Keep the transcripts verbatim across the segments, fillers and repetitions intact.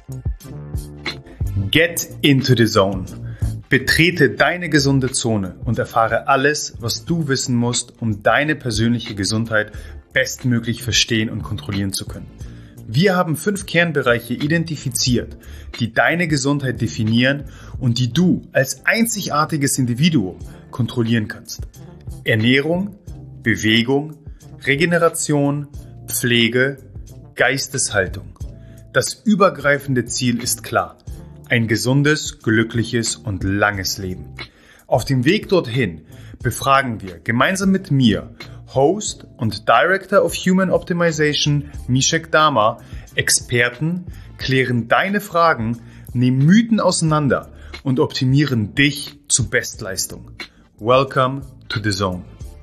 Get into the zone. Betrete deine gesunde Zone und erfahre alles, was du wissen musst, um deine persönliche Gesundheit bestmöglich verstehen und kontrollieren zu können. Wir haben fünf Kernbereiche identifiziert, die deine Gesundheit definieren und die du als einzigartiges Individuum kontrollieren kannst. Ernährung, Bewegung, Regeneration, Pflege, Geisteshaltung. Das übergreifende Ziel ist klar: ein gesundes, glückliches und langes Leben. Auf dem Weg dorthin befragen wir gemeinsam mit mir, Host und Director of Human Optimization Mishek Dama, Experten, klären deine Fragen, nehmen Mythen auseinander und optimieren dich zu Bestleistung. Welcome to the Zone.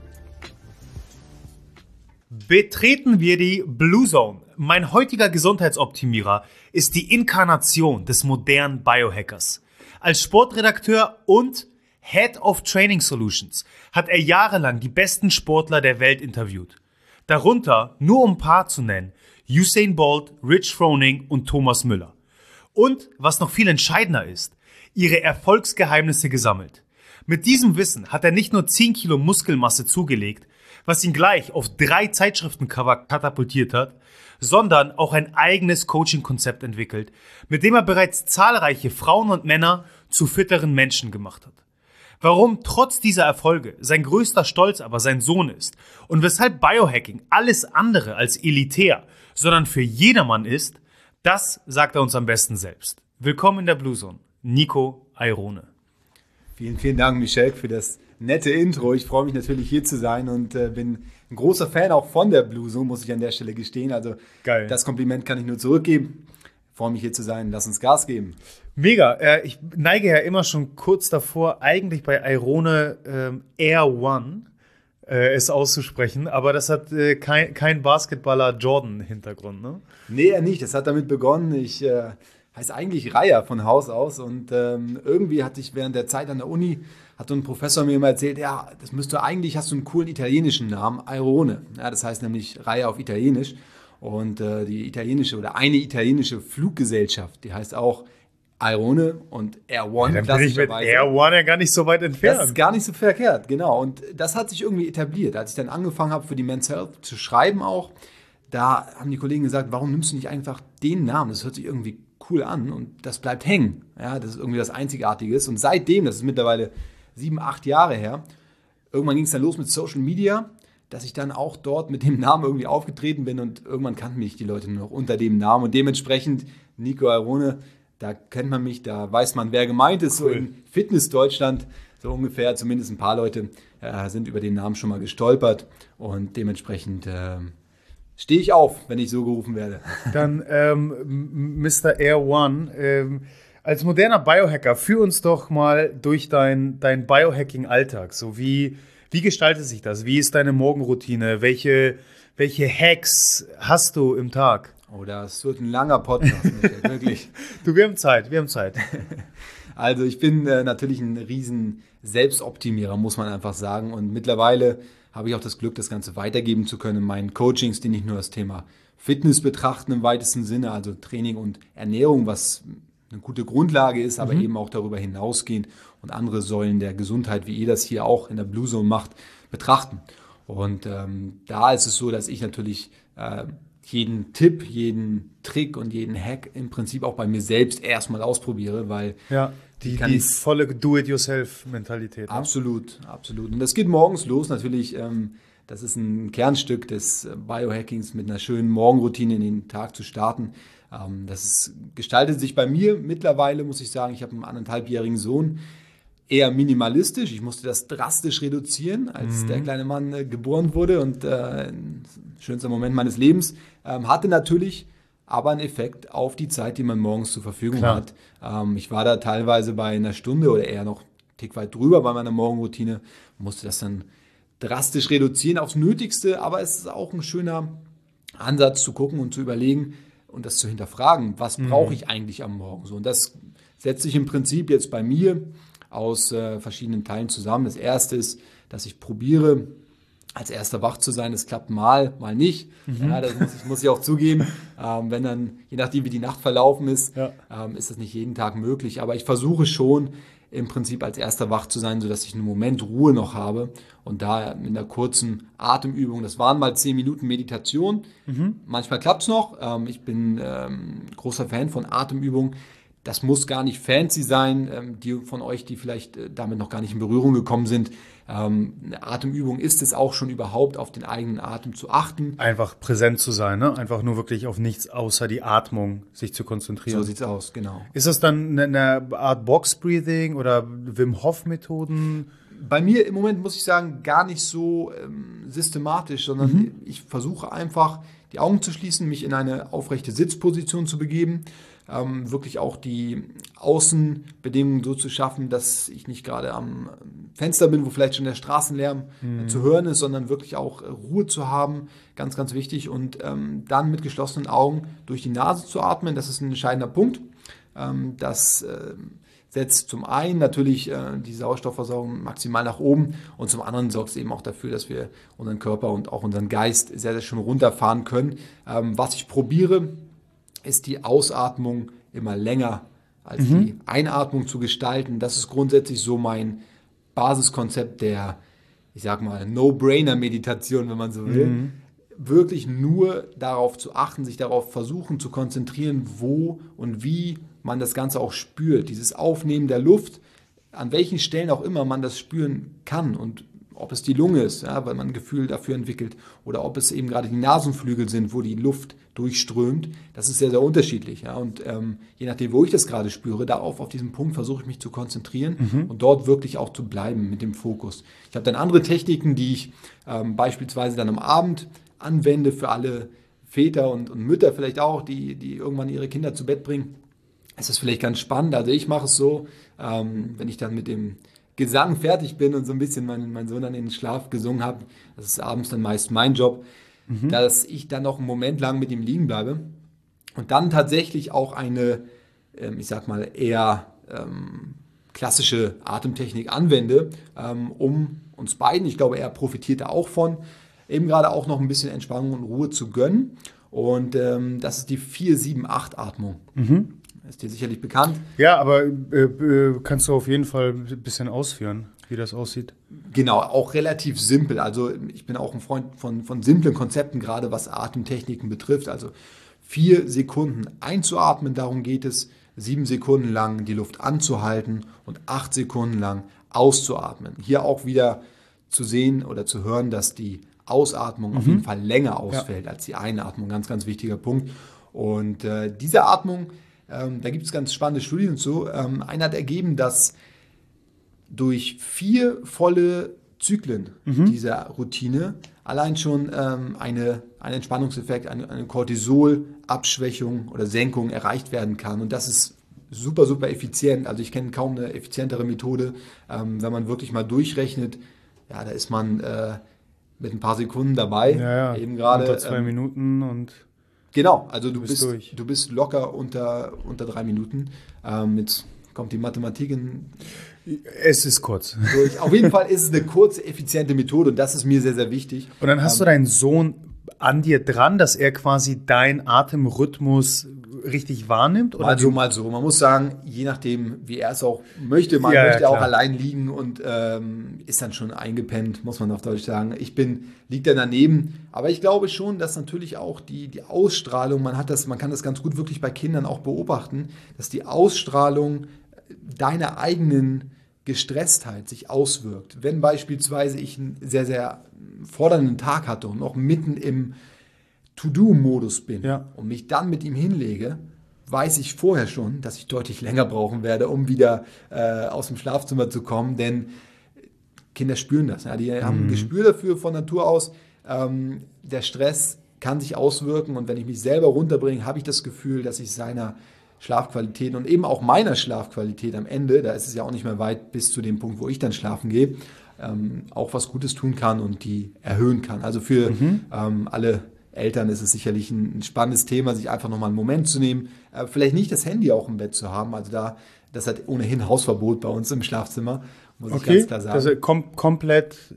Betreten wir die Blue Zone. Mein heutiger Gesundheitsoptimierer ist die Inkarnation des modernen Biohackers. Als Sportredakteur und Head of Training Solutions hat er jahrelang die besten Sportler der Welt interviewt. Darunter, nur um ein paar zu nennen, Usain Bolt, Rich Froning und Thomas Müller. Und, was noch viel entscheidender ist, ihre Erfolgsgeheimnisse gesammelt. Mit diesem Wissen hat er nicht nur zehn Kilo Muskelmasse zugelegt, was ihn gleich auf drei Zeitschriftencover katapultiert hat, sondern auch ein eigenes Coaching-Konzept entwickelt, mit dem er bereits zahlreiche Frauen und Männer zu fitteren Menschen gemacht hat. Warum trotz dieser Erfolge sein größter Stolz aber sein Sohn ist und weshalb Biohacking alles andere als elitär, sondern für jedermann ist, das sagt er uns am besten selbst. Willkommen in der Blue Zone, Nico Airone. Vielen, vielen Dank, Mishek, für das nette Intro. Ich freue mich natürlich, hier zu sein und äh, bin ein großer Fan auch von der Blue Zone, muss ich an der Stelle gestehen. Also Geil. Das Kompliment kann ich nur zurückgeben. Ich freue mich, hier zu sein. Lass uns Gas geben. Mega. Äh, ich neige ja immer schon kurz davor, eigentlich bei Airone ähm, Air One äh, es auszusprechen, aber das hat äh, kein, kein Basketballer Jordan-Hintergrund, ne? Nee, er nicht. Das hat damit begonnen. Ich äh, heiße eigentlich Raya von Haus aus und ähm, irgendwie hatte ich während der Zeit an der Uni, hat so ein Professor mir immer erzählt, ja, das müsste eigentlich, hast du einen coolen italienischen Namen, Airone. Ja, das heißt nämlich Raya auf Italienisch. Und äh, die italienische oder eine italienische Fluggesellschaft, die heißt auch Airone und Air One. Ja, dann bin ich mit Air One ja gar nicht so weit entfernt. Das ist gar nicht so verkehrt, genau. Und das hat sich irgendwie etabliert. Als ich dann angefangen habe, für die Men's Health zu schreiben auch, da haben die Kollegen gesagt, warum nimmst du nicht einfach den Namen? Das hört sich irgendwie cool an und das bleibt hängen. Ja, das ist irgendwie das Einzigartige. Und seitdem, das ist mittlerweile sieben, acht Jahre her, irgendwann ging es dann los mit Social Media, dass ich dann auch dort mit dem Namen irgendwie aufgetreten bin und irgendwann kannten mich die Leute nur noch unter dem Namen und dementsprechend Nico Airone, da kennt man mich, da weiß man, wer gemeint ist. Cool. So in Fitness-Deutschland, so ungefähr, zumindest ein paar Leute äh, sind über den Namen schon mal gestolpert und dementsprechend äh, stehe ich auf, wenn ich so gerufen werde. Dann ähm, Mister Air One, ähm, als moderner Biohacker, führ uns doch mal durch dein, dein Biohacking-Alltag. So wie, wie gestaltet sich das? Wie ist deine Morgenroutine? Welche, welche Hacks hast du im Tag? Oh, das wird ein langer Podcast, Michael, wirklich. Du, wir haben Zeit, wir haben Zeit. Also ich bin äh, natürlich ein riesen Selbstoptimierer, muss man einfach sagen. Und mittlerweile habe ich auch das Glück, das Ganze weitergeben zu können in meinen Coachings, die nicht nur das Thema Fitness betrachten im weitesten Sinne, also Training und Ernährung, was eine gute Grundlage ist, aber mhm. eben auch darüber hinausgehend und andere Säulen der Gesundheit, wie ihr das hier auch in der Blue Zone macht, betrachten. Und ähm, da ist es so, dass ich natürlich äh, jeden Tipp, jeden Trick und jeden Hack im Prinzip auch bei mir selbst erstmal ausprobiere, weil ja, die, die volle Do-it-yourself-Mentalität. Ne? Absolut, absolut. Und das geht morgens los natürlich. Ähm, das ist ein Kernstück des Biohackings, mit einer schönen Morgenroutine in den Tag zu starten. Ähm, das ist, gestaltet sich bei mir mittlerweile, muss ich sagen, ich habe einen anderthalbjährigen Sohn, eher minimalistisch. Ich musste das drastisch reduzieren, als mhm. der kleine Mann äh, geboren wurde und äh, schönster Moment meines Lebens. Ähm, hatte natürlich aber einen Effekt auf die Zeit, die man morgens zur Verfügung Klar. hat. Ähm, ich war da teilweise bei einer Stunde oder eher noch einen Tick weit drüber bei meiner Morgenroutine, musste das dann drastisch reduzieren aufs Nötigste, aber es ist auch ein schöner Ansatz zu gucken und zu überlegen und das zu hinterfragen, was mhm. brauche ich eigentlich am Morgen so. Und das setzt sich im Prinzip jetzt bei mir aus äh, verschiedenen Teilen zusammen. Das erste ist, dass ich probiere, als erster wach zu sein. Das klappt mal, mal nicht. Mhm. Ja, das muss ich, muss ich auch zugeben. Ähm, wenn dann, je nachdem wie die Nacht verlaufen ist, ja. ähm, ist das nicht jeden Tag möglich. Aber ich versuche schon, im Prinzip als erster wach zu sein, sodass ich einen Moment Ruhe noch habe. Und da mit einer kurzen Atemübung, das waren mal zehn Minuten Meditation. Mhm. Manchmal klappt es noch. Ähm, ich bin ähm, großer Fan von Atemübungen. Das muss gar nicht fancy sein. Ähm, die von euch, die vielleicht äh, damit noch gar nicht in Berührung gekommen sind, ähm, eine Atemübung ist es auch schon überhaupt, auf den eigenen Atem zu achten. Einfach präsent zu sein, ne? Einfach nur wirklich auf nichts außer die Atmung sich zu konzentrieren. So sieht's aus, genau. Ist das dann eine, eine Art Box-Breathing oder Wim Hof-Methoden? Bei mir im Moment, muss ich sagen, gar nicht so ähm, systematisch, sondern mhm. ich versuche einfach, die Augen zu schließen, mich in eine aufrechte Sitzposition zu begeben, ähm, wirklich auch die Außenbedingungen so zu schaffen, dass ich nicht gerade am Fenster bin, wo vielleicht schon der Straßenlärm mhm. äh, zu hören ist, sondern wirklich auch äh, Ruhe zu haben, ganz, ganz wichtig. Und ähm, dann mit geschlossenen Augen durch die Nase zu atmen, das ist ein entscheidender Punkt. Ähm, das äh, setzt zum einen natürlich äh, die Sauerstoffversorgung maximal nach oben und zum anderen sorgt es eben auch dafür, dass wir unseren Körper und auch unseren Geist sehr, sehr schön runterfahren können. Ähm, was ich probiere, ist die Ausatmung immer länger als mhm. die Einatmung zu gestalten. Das ist grundsätzlich so mein Basiskonzept der, ich sag mal, No-Brainer-Meditation, wenn man so will. Mhm. Wirklich nur darauf zu achten, sich darauf versuchen zu konzentrieren, wo und wie man das Ganze auch spürt. Dieses Aufnehmen der Luft, an welchen Stellen auch immer man das spüren kann und ob es die Lunge ist, ja, weil man ein Gefühl dafür entwickelt, oder ob es eben gerade die Nasenflügel sind, wo die Luft durchströmt, das ist sehr, sehr unterschiedlich. Ja. Und ähm, je nachdem, wo ich das gerade spüre, darauf, auf diesen Punkt versuche ich mich zu konzentrieren mhm. und dort wirklich auch zu bleiben mit dem Fokus. Ich habe dann andere Techniken, die ich ähm, beispielsweise dann am Abend anwende für alle Väter und, und Mütter vielleicht auch, die, die irgendwann ihre Kinder zu Bett bringen. Es ist vielleicht ganz spannend. Also ich mache es so, ähm, wenn ich dann mit dem Gesang fertig bin und so ein bisschen meinen mein Sohn dann in den Schlaf gesungen habe, das ist abends dann meist mein Job, mhm. dass ich dann noch einen Moment lang mit ihm liegen bleibe und dann tatsächlich auch eine, ähm, ich sag mal, eher ähm, klassische Atemtechnik anwende, ähm, um uns beiden, ich glaube, er profitiert da auch von, eben gerade auch noch ein bisschen Entspannung und Ruhe zu gönnen. Und ähm, das ist die vier sieben acht Atmung. Mhm. Ist dir sicherlich bekannt. Ja, aber äh, kannst du auf jeden Fall ein bisschen ausführen, wie das aussieht? Genau, auch relativ simpel. Also ich bin auch ein Freund von, von simplen Konzepten, gerade was Atemtechniken betrifft. Also vier Sekunden einzuatmen, darum geht es, sieben Sekunden lang die Luft anzuhalten und acht Sekunden lang auszuatmen. Hier auch wieder zu sehen oder zu hören, dass die Ausatmung mhm. auf jeden Fall länger ausfällt ja. als die Einatmung. Ganz, ganz wichtiger Punkt. Und äh, diese Atmung, ähm, da gibt es ganz spannende Studien zu. Ähm, einer hat ergeben, dass durch vier volle Zyklen mhm. dieser Routine allein schon ähm, eine, ein Entspannungseffekt, eine, eine Cortisol-Abschwächung oder Senkung erreicht werden kann. Und das ist super, super effizient. Also ich kenne kaum eine effizientere Methode, ähm, wenn man wirklich mal durchrechnet. Ja, da ist man äh, mit ein paar Sekunden dabei. Ja, ja. Eben gerade unter zwei ähm, Minuten und genau, also du bist, bist, du bist locker unter, unter drei Minuten. Ähm, jetzt kommt die Mathematik in... Es ist kurz. Durch. Auf jeden Fall ist es eine kurze, effiziente Methode und das ist mir sehr, sehr wichtig. Und dann hast ähm, du deinen Sohn an dir dran, dass er quasi deinen Atemrhythmus richtig wahrnimmt? Oder mal so, mal so. Man muss sagen, je nachdem, wie er es auch möchte, man ja, möchte ja, auch allein liegen und ähm, ist dann schon eingepennt, muss man auf Deutsch sagen. Ich bin, liegt dann daneben. Aber ich glaube schon, dass natürlich auch die, die Ausstrahlung, man hat das, man kann das ganz gut wirklich bei Kindern auch beobachten, dass die Ausstrahlung deiner eigenen Gestresstheit sich auswirkt. Wenn beispielsweise ich einen sehr, sehr fordernden Tag hatte und noch mitten im To-Do-Modus bin ja. und mich dann mit ihm hinlege, weiß ich vorher schon, dass ich deutlich länger brauchen werde, um wieder äh, aus dem Schlafzimmer zu kommen, denn Kinder spüren das. Ja, die mhm. haben ein Gespür dafür von Natur aus. Ähm, der Stress kann sich auswirken und wenn ich mich selber runterbringe, habe ich das Gefühl, dass ich seiner Schlafqualität und eben auch meiner Schlafqualität am Ende, da ist es ja auch nicht mehr weit bis zu dem Punkt, wo ich dann schlafen gehe, ähm, auch was Gutes tun kann und die erhöhen kann. Also für mhm. ähm, alle Eltern ist es sicherlich ein, ein spannendes Thema, sich einfach nochmal einen Moment zu nehmen, äh, vielleicht nicht das Handy auch im Bett zu haben, also da, das hat ohnehin Hausverbot bei uns im Schlafzimmer, muss okay. ich ganz klar sagen. Also kom- komplett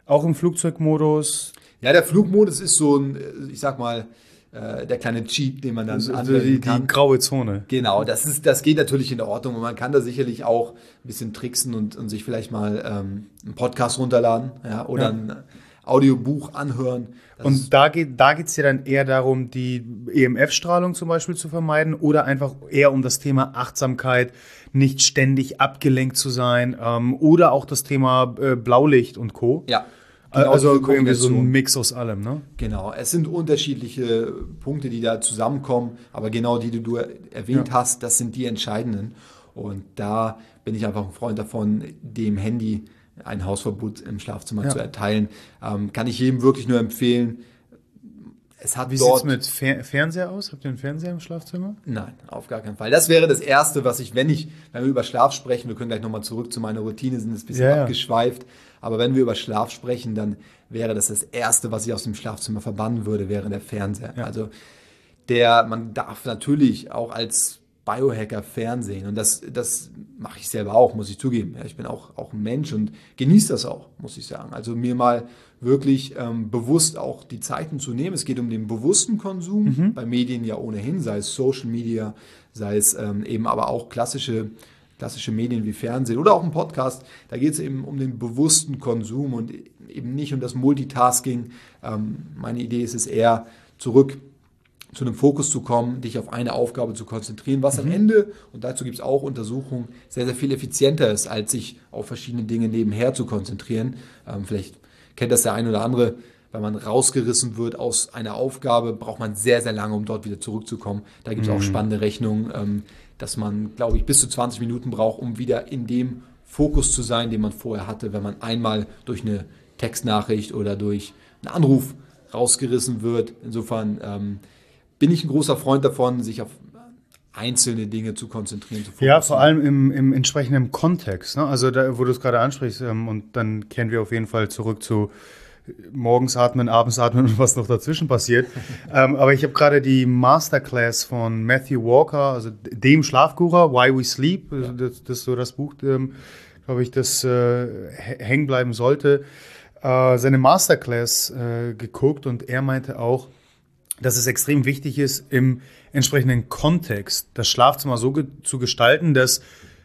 Auch im Flugzeugmodus? Ja, der Flugmodus ist so ein, ich sag mal, äh, der kleine Cheat, den man dann Also anwenden die, kann. die graue Zone. Genau, das ist, das geht natürlich in Ordnung und man kann da sicherlich auch ein bisschen tricksen und, und sich vielleicht mal ähm, einen Podcast runterladen, ja, oder Ja. ein Audiobuch anhören. Das Und da geht da geht's ja dann eher darum, die E M F-Strahlung zum Beispiel zu vermeiden oder einfach eher um das Thema Achtsamkeit, nicht ständig abgelenkt zu sein, ähm, oder auch das Thema äh, Blaulicht und Co. ja, Also diese irgendwie so Kombination. ein Mix aus allem, ne? Genau, es sind unterschiedliche Punkte, die da zusammenkommen, aber genau die, die du erwähnt Ja. hast, das sind die entscheidenden. Und da bin ich einfach ein Freund davon, dem Handy ein Hausverbot im Schlafzimmer Ja. zu erteilen. Ähm, kann ich jedem wirklich nur empfehlen. Es hat Wie dort sieht's mit Fer- Fernseher aus? Habt ihr einen Fernseher im Schlafzimmer? Nein, auf gar keinen Fall. Das wäre das Erste, was ich, wenn ich, wenn wir über Schlaf sprechen, wir können gleich nochmal zurück zu meiner Routine, sind ein bisschen Ja, ja. abgeschweift, aber wenn wir über Schlaf sprechen, dann wäre das das Erste, was ich aus dem Schlafzimmer verbannen würde, wäre der Fernseher. Ja. Also der, man darf natürlich auch als Biohacker fernsehen und das, das mache ich selber auch, muss ich zugeben. Ja, ich bin auch, auch ein Mensch und genieße das auch, muss ich sagen. Also mir mal wirklich ähm, bewusst auch die Zeiten zu nehmen. Es geht um den bewussten Konsum, Mhm. bei Medien ja ohnehin, sei es Social Media, sei es ähm, eben aber auch klassische, klassische Medien wie Fernsehen oder auch ein Podcast. Da geht es eben um den bewussten Konsum und eben nicht um das Multitasking. Ähm, meine Idee ist es eher, zurück zu einem Fokus zu kommen, dich auf eine Aufgabe zu konzentrieren, was am Ende, und dazu gibt es auch Untersuchungen, sehr, sehr viel effizienter ist, als sich auf verschiedene Dinge nebenher zu konzentrieren. Ähm, vielleicht kennt das der ein oder andere, wenn man rausgerissen wird aus einer Aufgabe, braucht man sehr, sehr lange, um dort wieder zurückzukommen. Da gibt es auch spannende Rechnungen, ähm, dass man, glaube ich, bis zu zwanzig Minuten braucht, um wieder in dem Fokus zu sein, den man vorher hatte, wenn man einmal durch eine Textnachricht oder durch einen Anruf rausgerissen wird. Insofern ähm, bin ich ein großer Freund davon, sich auf einzelne Dinge zu konzentrieren. Zu Ja, fokussieren. vor allem im, im entsprechenden Kontext. Ne? Also da, wo du es gerade ansprichst, ähm, und dann kehren wir auf jeden Fall zurück zu morgens atmen, abends atmen und was noch dazwischen passiert. ähm, aber ich habe gerade die Masterclass von Matthew Walker, also dem Schlafguru, Why We Sleep, also das, das ist so das Buch, ähm, glaube ich, das äh, hängen bleiben sollte, äh, seine Masterclass äh, geguckt und er meinte auch, dass es extrem wichtig ist, im entsprechenden Kontext das Schlafzimmer so ge- zu gestalten, dass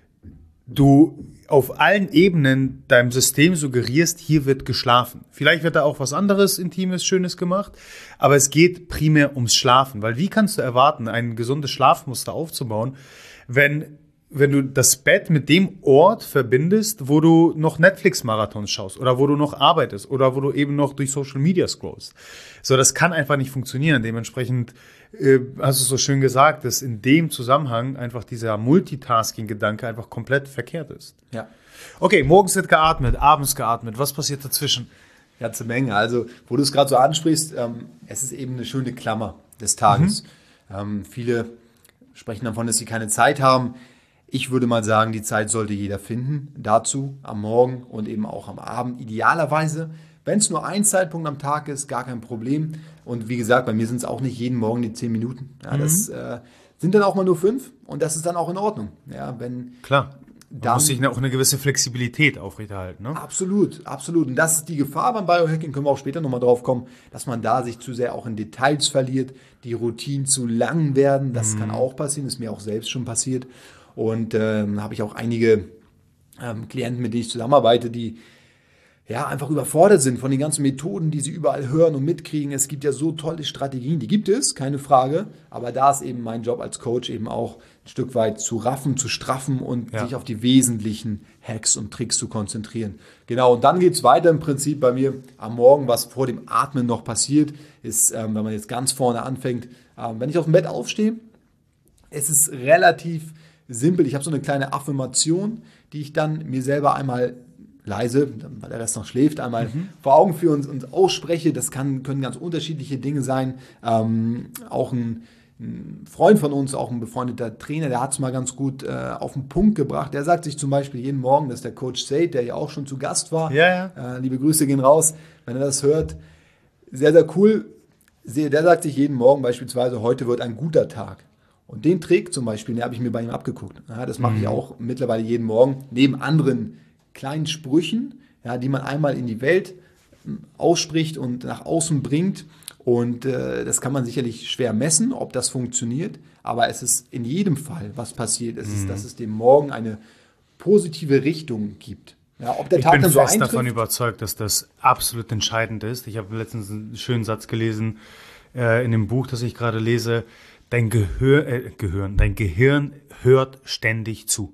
du auf allen Ebenen deinem System suggerierst, hier wird geschlafen. Vielleicht wird da auch was anderes Intimes, Schönes gemacht, aber es geht primär ums Schlafen. Weil wie kannst du erwarten, ein gesundes Schlafmuster aufzubauen, wenn, wenn du das Bett mit dem Ort verbindest, wo du noch Netflix-Marathons schaust oder wo du noch arbeitest oder wo du eben noch durch Social Media scrollst. So, das kann einfach nicht funktionieren. Dementsprechend äh, hast du so schön gesagt, dass in dem Zusammenhang einfach dieser Multitasking-Gedanke einfach komplett verkehrt ist. Ja. Okay, morgens wird geatmet, abends geatmet. Was passiert dazwischen? Ganze Menge. Also, wo du es gerade so ansprichst, ähm, es ist eben eine schöne Klammer des Tages. Mhm. Ähm, viele sprechen davon, dass sie keine Zeit haben. Ich würde mal sagen, die Zeit sollte jeder finden dazu, am Morgen und eben auch am Abend. Idealerweise, wenn es nur ein Zeitpunkt am Tag ist, gar kein Problem. Und wie gesagt, bei mir sind es auch nicht jeden Morgen die zehn Minuten. Ja, mhm. Das äh, sind dann auch mal nur fünf und das ist dann auch in Ordnung. Ja, wenn Klar. Man dann muss sich auch eine gewisse Flexibilität aufrechterhalten. Ne? Absolut, absolut. Und das ist die Gefahr beim Biohacking, können wir auch später nochmal drauf kommen, dass man da sich zu sehr auch in Details verliert, die Routinen zu lang werden. Das mhm. kann auch passieren, ist mir auch selbst schon passiert. Und ähm, habe ich auch einige ähm, Klienten, mit denen ich zusammenarbeite, die ja einfach überfordert sind von den ganzen Methoden, die sie überall hören und mitkriegen. Es gibt ja so tolle Strategien, die gibt es, keine Frage. Aber da ist eben mein Job als Coach eben auch ein Stück weit zu raffen, zu straffen und ja. sich auf die wesentlichen Hacks und Tricks zu konzentrieren. Genau, und dann geht es weiter im Prinzip bei mir am Morgen, was vor dem Atmen noch passiert, ist, ähm, wenn man jetzt ganz vorne anfängt, ähm, wenn ich auf dem Bett aufstehe, es ist relativ simpel. Ich habe so eine kleine Affirmation, die ich dann mir selber einmal leise, weil der Rest noch schläft, einmal mhm. vor Augen führe und, und ausspreche. Das kann, können ganz unterschiedliche Dinge sein. Ähm, auch ein, ein Freund von uns, auch ein befreundeter Trainer, der hat es mal ganz gut äh, auf den Punkt gebracht. Der sagt sich zum Beispiel jeden Morgen, das ist der Coach Said, der ja auch schon zu Gast war. Ja, ja. Äh, liebe Grüße gehen raus, wenn er das hört. Sehr, sehr cool. Der sagt sich jeden Morgen beispielsweise, heute wird ein guter Tag. Und den Trick zum Beispiel, den habe ich mir bei ihm abgeguckt. Ja, das mache mhm. ich auch mittlerweile jeden Morgen, neben anderen kleinen Sprüchen, ja, die man einmal in die Welt ausspricht und nach außen bringt. Und äh, das kann man sicherlich schwer messen, ob das funktioniert. Aber es ist in jedem Fall, was passiert, es ist, dass es dem Morgen eine positive Richtung gibt. Ja, ob der Ich Tag bin dann so fest eintrifft, davon überzeugt, dass das absolut entscheidend ist. Ich habe letztens einen schönen Satz gelesen äh, in dem Buch, das ich gerade lese. Dein Gehör, äh, Gehirn, dein Gehirn hört ständig zu.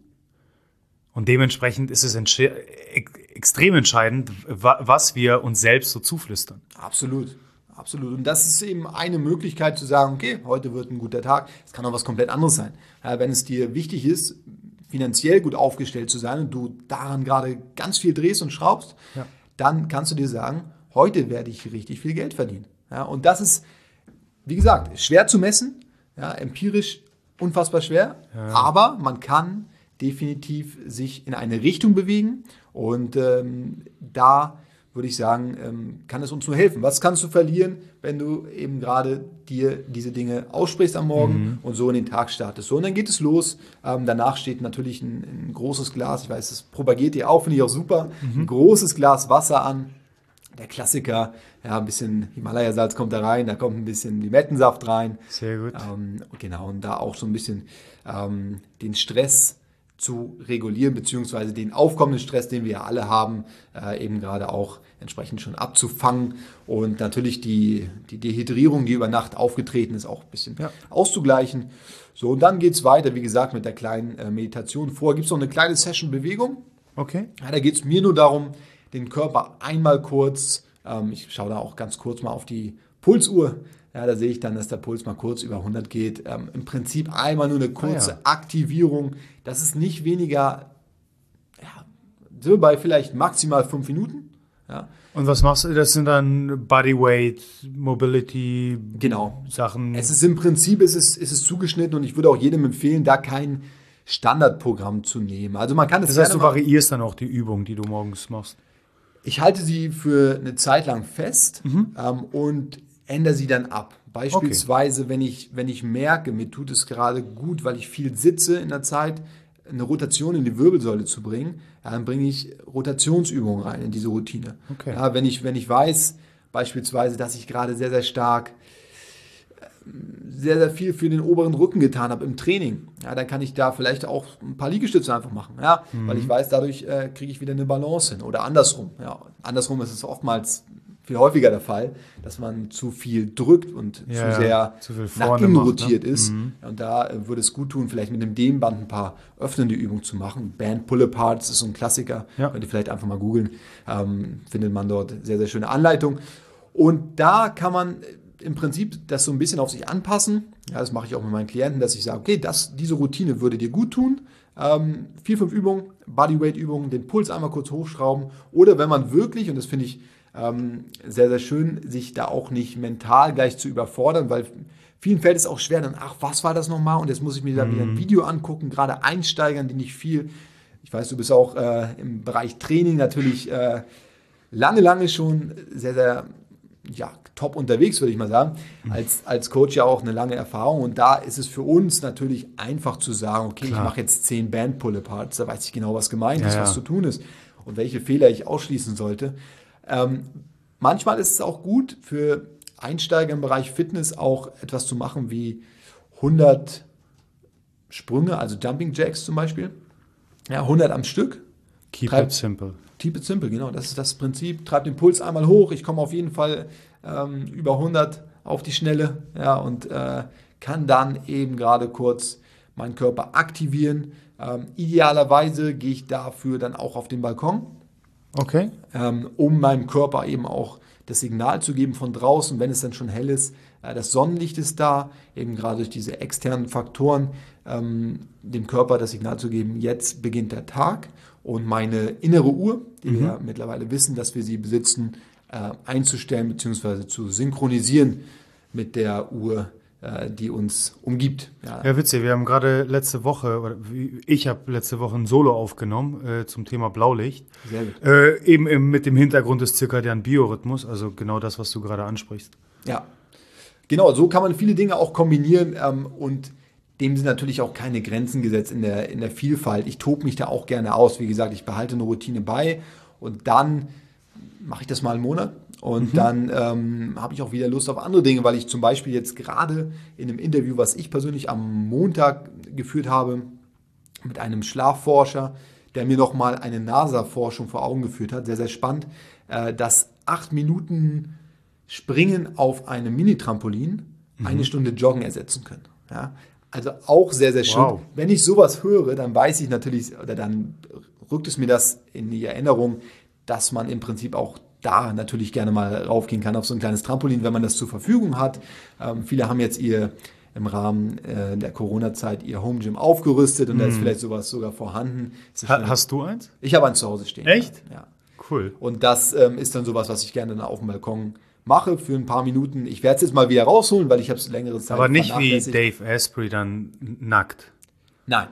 Und dementsprechend ist es entsche- ex- extrem entscheidend, wa- was wir uns selbst so zuflüstern. Absolut, absolut. Und das ist eben eine Möglichkeit zu sagen, okay, heute wird ein guter Tag. Es kann auch was komplett anderes sein. Ja, wenn es dir wichtig ist, finanziell gut aufgestellt zu sein und du daran gerade ganz viel drehst und schraubst, Ja. dann kannst du dir sagen, heute werde ich richtig viel Geld verdienen. Ja, und das ist, wie gesagt, schwer zu messen, ja, empirisch unfassbar schwer, aber man kann definitiv sich in eine Richtung bewegen und ähm, da würde ich sagen, ähm, kann es uns nur helfen. Was kannst du verlieren, wenn du eben gerade dir diese Dinge aussprichst am Morgen mhm. und so in den Tag startest? So, und dann geht es los. Ähm, danach steht natürlich ein, ein großes Glas, ich weiß, das propagiert ihr auch, finde ich auch super, mhm. ein großes Glas Wasser an. Der Klassiker, ja, ein bisschen Himalaya-Salz kommt da rein, da kommt ein bisschen Limettensaft rein. Sehr gut. Ähm, genau, und da auch so ein bisschen ähm, den Stress zu regulieren, beziehungsweise den aufkommenden Stress, den wir ja alle haben, äh, eben gerade auch entsprechend schon abzufangen und natürlich die, die Dehydrierung, die über Nacht aufgetreten ist, auch ein bisschen ja. auszugleichen. So, und dann geht es weiter, wie gesagt, mit der kleinen äh, Meditation. Vorher gibt es noch eine kleine Session Bewegung. Okay. Ja, da geht es mir nur darum, den Körper einmal kurz, ähm, ich schaue da auch ganz kurz mal auf die Pulsuhr, ja, da sehe ich dann, dass der Puls mal kurz über hundert geht. Ähm, Im Prinzip einmal nur eine kurze ah, ja. Aktivierung. Das ist nicht weniger, ja, so bei vielleicht maximal fünf Minuten. Ja. Und was machst du? Das sind dann Bodyweight, Mobility genau. Sachen? Es ist im Prinzip, es ist, es ist zugeschnitten und ich würde auch jedem empfehlen, da kein Standardprogramm zu nehmen. Also man kann es das heißt, du variierst dann auch die Übung, die du morgens machst? Ich halte sie für eine Zeit lang fest mhm. ähm, und ändere sie dann ab. Beispielsweise, okay. wenn ich, wenn ich merke, mir tut es gerade gut, weil ich viel sitze in der Zeit, eine Rotation in die Wirbelsäule zu bringen, ja, dann bringe ich Rotationsübungen rein in diese Routine. Okay. Ja, wenn ich, wenn ich weiß, beispielsweise, dass ich gerade sehr, sehr stark, sehr, sehr viel für den oberen Rücken getan habe im Training, ja, dann kann ich da vielleicht auch ein paar Liegestütze einfach machen, ja, mhm. weil ich weiß, dadurch äh, kriege ich wieder eine Balance hin. Oder andersrum. Ja. Andersrum ist es oftmals viel häufiger der Fall, dass man zu viel drückt und ja, zu sehr zu viel nach innen macht, rotiert ne? ist. Mhm. Und da äh, würde es gut tun, vielleicht mit einem Dehnband ein paar öffnende Übungen zu machen. Band Pull-Aparts ist so ein Klassiker. Ja. Könnt ihr vielleicht einfach mal googeln. Ähm, findet man dort sehr, sehr schöne Anleitung. Und da kann man im Prinzip das so ein bisschen auf sich anpassen. Ja, das mache ich auch mit meinen Klienten, dass ich sage, okay, das, diese Routine würde dir gut tun. Ähm, vier, fünf Übungen, Bodyweight-Übungen, den Puls einmal kurz hochschrauben. Oder wenn man wirklich, und das finde ich ähm, sehr, sehr schön, sich da auch nicht mental gleich zu überfordern, weil vielen fällt es auch schwer, dann, ach, was war das nochmal? Und jetzt muss ich mir da mm. wieder ein Video angucken, gerade Einsteigern, die nicht viel, ich weiß, du bist auch äh, im Bereich Training natürlich äh, lange, lange schon sehr, sehr ja, top unterwegs, würde ich mal sagen. Als, als Coach ja auch eine lange Erfahrung. Und da ist es für uns natürlich einfach zu sagen, okay, Klar. ich mache jetzt zehn Band-Pull-Aparts, da weiß ich genau, was gemeint ja, ist, was ja. zu tun ist und welche Fehler ich ausschließen sollte. Ähm, manchmal ist es auch gut für Einsteiger im Bereich Fitness auch etwas zu machen wie hundert Sprünge, also Jumping Jacks zum Beispiel. Ja, hundert am Stück. Keep Treib, it simple. Keep it simple, genau. Das ist das Prinzip. Treib den Puls einmal hoch. Ich komme auf jeden Fall ähm, über hundert auf die Schnelle, ja, und äh, kann dann eben gerade kurz meinen Körper aktivieren. Ähm, idealerweise gehe ich dafür dann auch auf den Balkon. Okay. Ähm, um meinem Körper eben auch das Signal zu geben von draußen, wenn es dann schon hell ist. Äh, das Sonnenlicht ist da, eben gerade durch diese externen Faktoren, ähm, dem Körper das Signal zu geben, jetzt beginnt der Tag. Und meine innere Uhr, die mhm. wir mittlerweile wissen, dass wir sie besitzen, äh, einzustellen bzw. zu synchronisieren mit der Uhr, äh, die uns umgibt. Ja. ja, witzig. Wir haben gerade letzte Woche, oder ich habe letzte Woche ein Solo aufgenommen äh, zum Thema Blaulicht. Sehr gut. Äh, eben, eben mit dem Hintergrund des zirkadianen Biorhythmus, also genau das, was du gerade ansprichst. Ja, genau. So kann man viele Dinge auch kombinieren ähm, und dem sind natürlich auch keine Grenzen gesetzt in der, in der Vielfalt. Ich tobe mich da auch gerne aus. Wie gesagt, ich behalte eine Routine bei und dann mache ich das mal einen Monat und mhm. dann ähm, habe ich auch wieder Lust auf andere Dinge, weil ich zum Beispiel jetzt gerade in einem Interview, was ich persönlich am Montag geführt habe, mit einem Schlafforscher, der mir nochmal eine NASA-Forschung vor Augen geführt hat, sehr, sehr spannend, äh, dass acht Minuten Springen auf einem Mini-Trampolin mhm. eine Stunde Joggen ersetzen können. Ja? Also auch sehr, sehr schön. Wow. Wenn ich sowas höre, dann weiß ich natürlich, oder dann rückt es mir das in die Erinnerung, dass man im Prinzip auch da natürlich gerne mal raufgehen kann auf so ein kleines Trampolin, wenn man das zur Verfügung hat. Ähm, viele haben jetzt ihr im Rahmen äh, der Corona-Zeit ihr Home Gym aufgerüstet und mm. da ist vielleicht sowas sogar vorhanden. Ha, hast du eins? Ich habe eins zu Hause stehen. Echt? Ja. Cool. Und das ähm, ist dann sowas, was ich gerne dann auf dem Balkon mache für ein paar Minuten. Ich werde es jetzt mal wieder rausholen, weil ich habe es längere Zeit Aber nicht wie Dave Asprey dann nackt. Nein.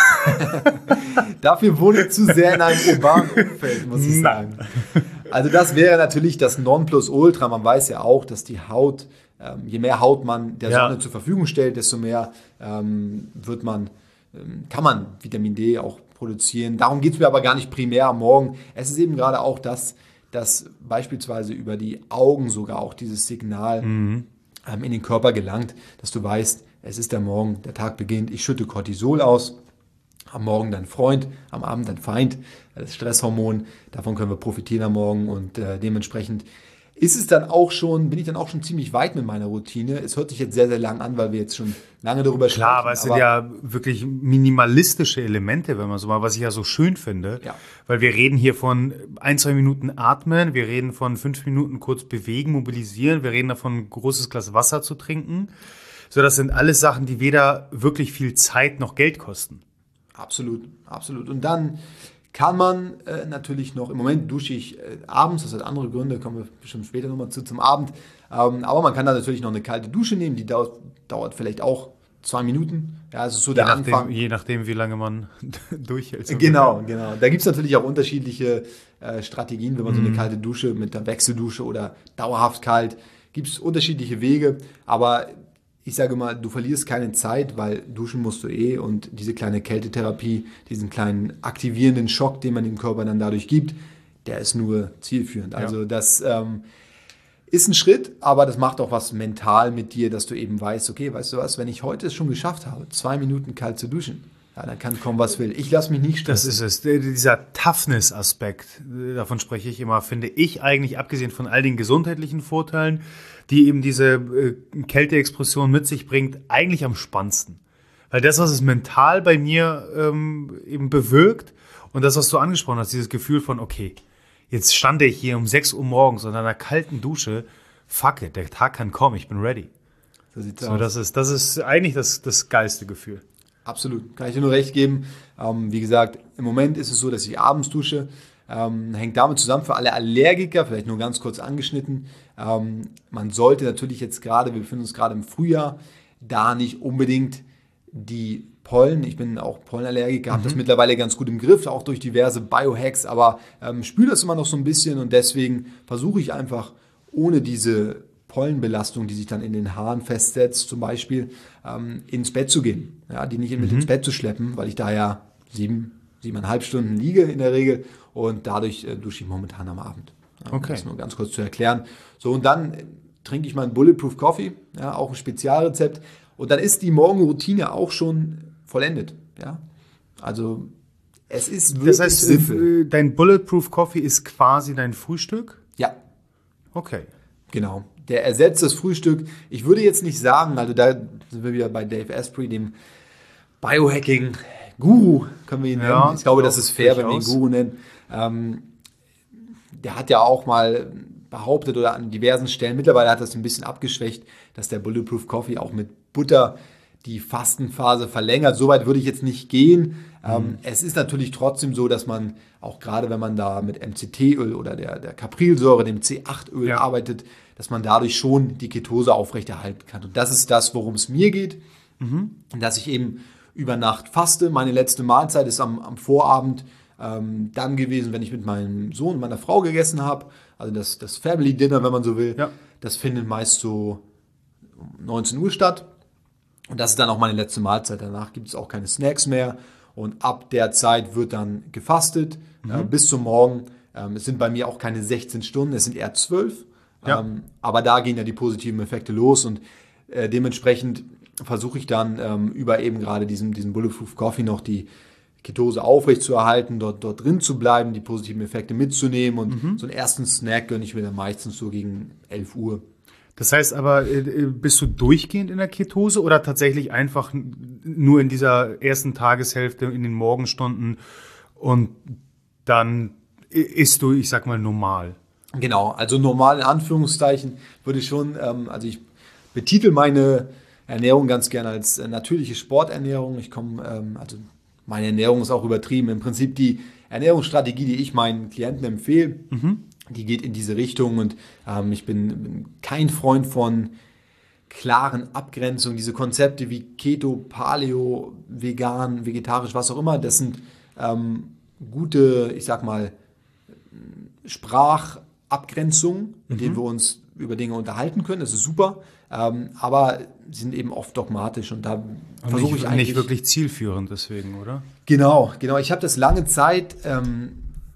Dafür wohne ich zu sehr in einem urbanen Umfeld, muss ich sagen. Also das wäre natürlich das Nonplusultra. Man weiß ja auch, dass die Haut, ähm, je mehr Haut man der ja. Sonne zur Verfügung stellt, desto mehr ähm, wird man, ähm, kann man Vitamin D auch produzieren. Darum geht es mir aber gar nicht primär am Morgen. Es ist eben gerade auch das, dass beispielsweise über die Augen sogar auch dieses Signal mhm. ähm, in den Körper gelangt, dass du weißt, es ist der Morgen, der Tag beginnt, ich schütte Cortisol aus, am Morgen dein Freund, am Abend dein Feind, das Stresshormon, davon können wir profitieren am Morgen und äh, dementsprechend ist es dann auch schon, bin ich dann auch schon ziemlich weit mit meiner Routine. Es hört sich jetzt sehr, sehr lang an, weil wir jetzt schon lange darüber sprechen. Klar, aber es sind ja wirklich minimalistische Elemente, wenn man so mal, was ich ja so schön finde. Ja. Weil wir reden hier von ein, zwei Minuten atmen, wir reden von fünf Minuten kurz bewegen, mobilisieren, wir reden davon, ein großes Glas Wasser zu trinken. So, das sind alles Sachen, die weder wirklich viel Zeit noch Geld kosten. Absolut, absolut. Und dann kann man äh, natürlich noch, im Moment dusche ich äh, abends, das hat andere Gründe, kommen wir bestimmt später nochmal zu zum Abend, ähm, aber man kann da natürlich noch eine kalte Dusche nehmen, die dauert, dauert vielleicht auch zwei Minuten. Ja, also so je der nachdem, Anfang. Je nachdem, wie lange man durchhält. So genau, genau. Da gibt es natürlich auch unterschiedliche äh, Strategien, wenn man mm. so eine kalte Dusche mit der Wechseldusche oder dauerhaft kalt, gibt es unterschiedliche Wege, aber ich sage mal, du verlierst keine Zeit, weil duschen musst du eh und diese kleine Kältetherapie, diesen kleinen aktivierenden Schock, den man dem Körper dann dadurch gibt, der ist nur zielführend. Ja. Also das ähm, ist ein Schritt, aber das macht auch was mental mit dir, dass du eben weißt, okay, weißt du was, wenn ich heute es schon geschafft habe, zwei Minuten kalt zu duschen, ja, dann kann kommen, was will. Ich lasse mich nicht stressen. Das ist es. Dieser Toughness-Aspekt, davon spreche ich immer, finde ich eigentlich, abgesehen von all den gesundheitlichen Vorteilen, die eben diese äh, Kälteexpression mit sich bringt, eigentlich am spannendsten. Weil das, was es mental bei mir ähm, eben bewirkt und das, was du angesprochen hast, dieses Gefühl von, okay, jetzt stand ich hier um sechs Uhr morgens unter einer kalten Dusche, fuck it, der Tag kann kommen, ich bin ready. So sieht's so, aus. Das ist, das ist eigentlich das, das geilste Gefühl. Absolut, kann ich dir nur recht geben. Ähm, wie gesagt, im Moment ist es so, dass ich abends dusche. Ähm, hängt damit zusammen für alle Allergiker, vielleicht nur ganz kurz angeschnitten. Ähm, man sollte natürlich jetzt gerade, wir befinden uns gerade im Frühjahr, da nicht unbedingt die Pollen, ich bin auch Pollenallergiker, mhm. habe das mittlerweile ganz gut im Griff, auch durch diverse Biohacks, aber ähm, spüre das immer noch so ein bisschen und deswegen versuche ich einfach ohne diese Pollenbelastung, die sich dann in den Haaren festsetzt, zum Beispiel, ähm, ins Bett zu gehen. Ja, die nicht mit mhm. ins Bett zu schleppen, weil ich da ja sieben, siebeneinhalb Stunden liege in der Regel und dadurch äh, dusche ich momentan am Abend. Ja, okay. Das nur ganz kurz zu erklären. So, und dann äh, trinke ich meinen Bulletproof Coffee, ja, auch ein Spezialrezept. Und dann ist die Morgenroutine auch schon vollendet. Ja? Also es ist wirklich Das heißt, simpel. Dein Bulletproof Coffee ist quasi dein Frühstück? Ja. Okay. Genau. Der ersetzt das Frühstück. Ich würde jetzt nicht sagen, also da sind wir wieder bei Dave Asprey, dem Biohacking-Guru, können wir ihn nennen. Ja, ich glaube, das ist fair, wenn wir ihn Guru nennen. Ähm, der hat ja auch mal behauptet oder an diversen Stellen, mittlerweile hat das ein bisschen abgeschwächt, dass der Bulletproof Coffee auch mit Butter die Fastenphase verlängert. Soweit würde ich jetzt nicht gehen. Mhm. Ähm, es ist natürlich trotzdem so, dass man, auch gerade wenn man da mit M C T-Öl oder der, der Caprilsäure, dem C acht Öl ja. arbeitet, dass man dadurch schon die Ketose aufrechterhalten kann. Und das ist das, worum es mir geht. Mhm. Dass ich eben über Nacht faste. Meine letzte Mahlzeit ist am, am Vorabend ähm, dann gewesen, wenn ich mit meinem Sohn und meiner Frau gegessen habe. Also das, das Family Dinner, wenn man so will. Ja. Das findet meist so um neunzehn Uhr statt. Und das ist dann auch meine letzte Mahlzeit. Danach gibt es auch keine Snacks mehr. Und ab der Zeit wird dann gefastet mhm. äh, bis zum Morgen. Ähm, es sind bei mir auch keine sechzehn Stunden, es sind eher zwölf. Ja. Ähm, aber da gehen ja die positiven Effekte los und äh, dementsprechend versuche ich dann ähm, über eben gerade diesen, diesen Bulletproof Coffee noch die Ketose aufrechtzuerhalten, dort, dort drin zu bleiben, die positiven Effekte mitzunehmen und mhm. so einen ersten Snack gönne ich mir dann meistens so gegen elf Uhr. Das heißt aber, bist du durchgehend in der Ketose oder tatsächlich einfach nur in dieser ersten Tageshälfte in den Morgenstunden und dann isst du, ich sag mal, normal? Genau, also normal in Anführungszeichen würde ich schon, ähm, also ich betitel meine Ernährung ganz gerne als äh, natürliche Sporternährung. Ich komme, ähm, also meine Ernährung ist auch übertrieben. Im Prinzip die Ernährungsstrategie, die ich meinen Klienten empfehle, mhm. die geht in diese Richtung und ähm, ich bin, bin kein Freund von klaren Abgrenzungen. Diese Konzepte wie Keto, Paleo, vegan, vegetarisch, was auch immer, das sind ähm, gute, ich sag mal, Sprachabgrenzungen, mit mhm. denen wir uns über Dinge unterhalten können. Das ist super, ähm, aber sie sind eben oft dogmatisch und da versuche ich eigentlich... Nicht wirklich zielführend deswegen, oder? Genau, genau. Ich habe das lange Zeit ähm,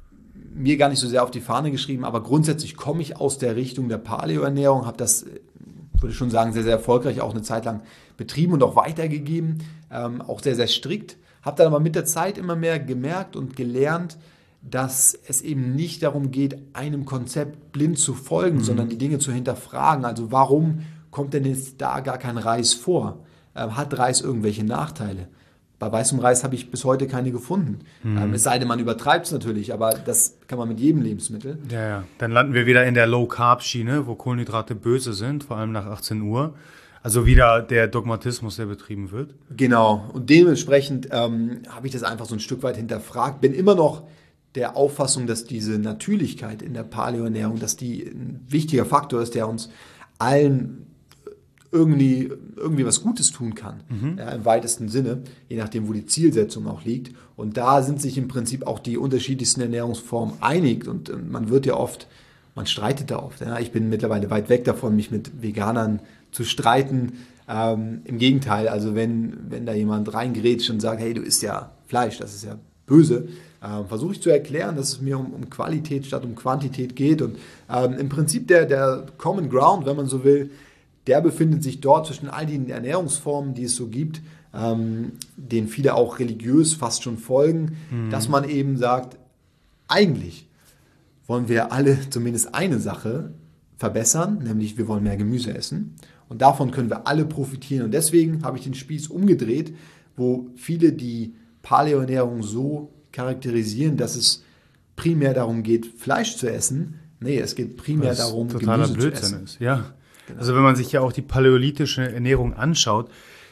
mir gar nicht so sehr auf die Fahne geschrieben, aber grundsätzlich komme ich aus der Richtung der Paleo-Ernährung, habe das, würde ich schon sagen, sehr, sehr erfolgreich auch eine Zeit lang betrieben und auch weitergegeben, ähm, auch sehr, sehr strikt. Habe dann aber mit der Zeit immer mehr gemerkt und gelernt, dass es eben nicht darum geht, einem Konzept blind zu folgen, mhm. sondern die Dinge zu hinterfragen. Also warum kommt denn jetzt da gar kein Reis vor? Ähm, hat Reis irgendwelche Nachteile? Bei weißem Reis habe ich bis heute keine gefunden. Mhm. Ähm, es sei denn, man übertreibt es natürlich, aber das kann man mit jedem Lebensmittel. Ja, ja. Dann landen wir wieder in der Low-Carb-Schiene, wo Kohlenhydrate böse sind, vor allem nach achtzehn Uhr. Also wieder der Dogmatismus, der betrieben wird. Genau. Und dementsprechend ähm, habe ich das einfach so ein Stück weit hinterfragt. Bin immer noch der Auffassung, dass diese Natürlichkeit in der Paleo-Ernährung, dass die ein wichtiger Faktor ist, der uns allen irgendwie, irgendwie was Gutes tun kann, mhm. ja, im weitesten Sinne, je nachdem, wo die Zielsetzung auch liegt. Und da sind sich im Prinzip auch die unterschiedlichsten Ernährungsformen einig und, und man wird ja oft, man streitet da oft. Ja. Ich bin mittlerweile weit weg davon, mich mit Veganern zu streiten. Ähm, im Gegenteil, also wenn, wenn da jemand reingrätscht und sagt, hey, du isst ja Fleisch, das ist ja böse, ähm, versuche ich zu erklären, dass es mir um, um Qualität statt um Quantität geht. Und ähm, im Prinzip der, der Common Ground, wenn man so will, der befindet sich dort zwischen all den Ernährungsformen, die es so gibt, ähm, denen viele auch religiös fast schon folgen, mhm. dass man eben sagt, eigentlich wollen wir alle zumindest eine Sache verbessern, nämlich wir wollen mehr Gemüse essen. Und davon können wir alle profitieren. Und deswegen habe ich den Spieß umgedreht, wo viele die Paleo-Ernährung so charakterisieren, dass es primär darum geht, Fleisch zu essen. Nee, es geht primär Was darum, totaler Gemüse Blödsinn zu essen. Ist. Ja. Genau. Also wenn man sich ja auch die paläolithische Ernährung anschaut,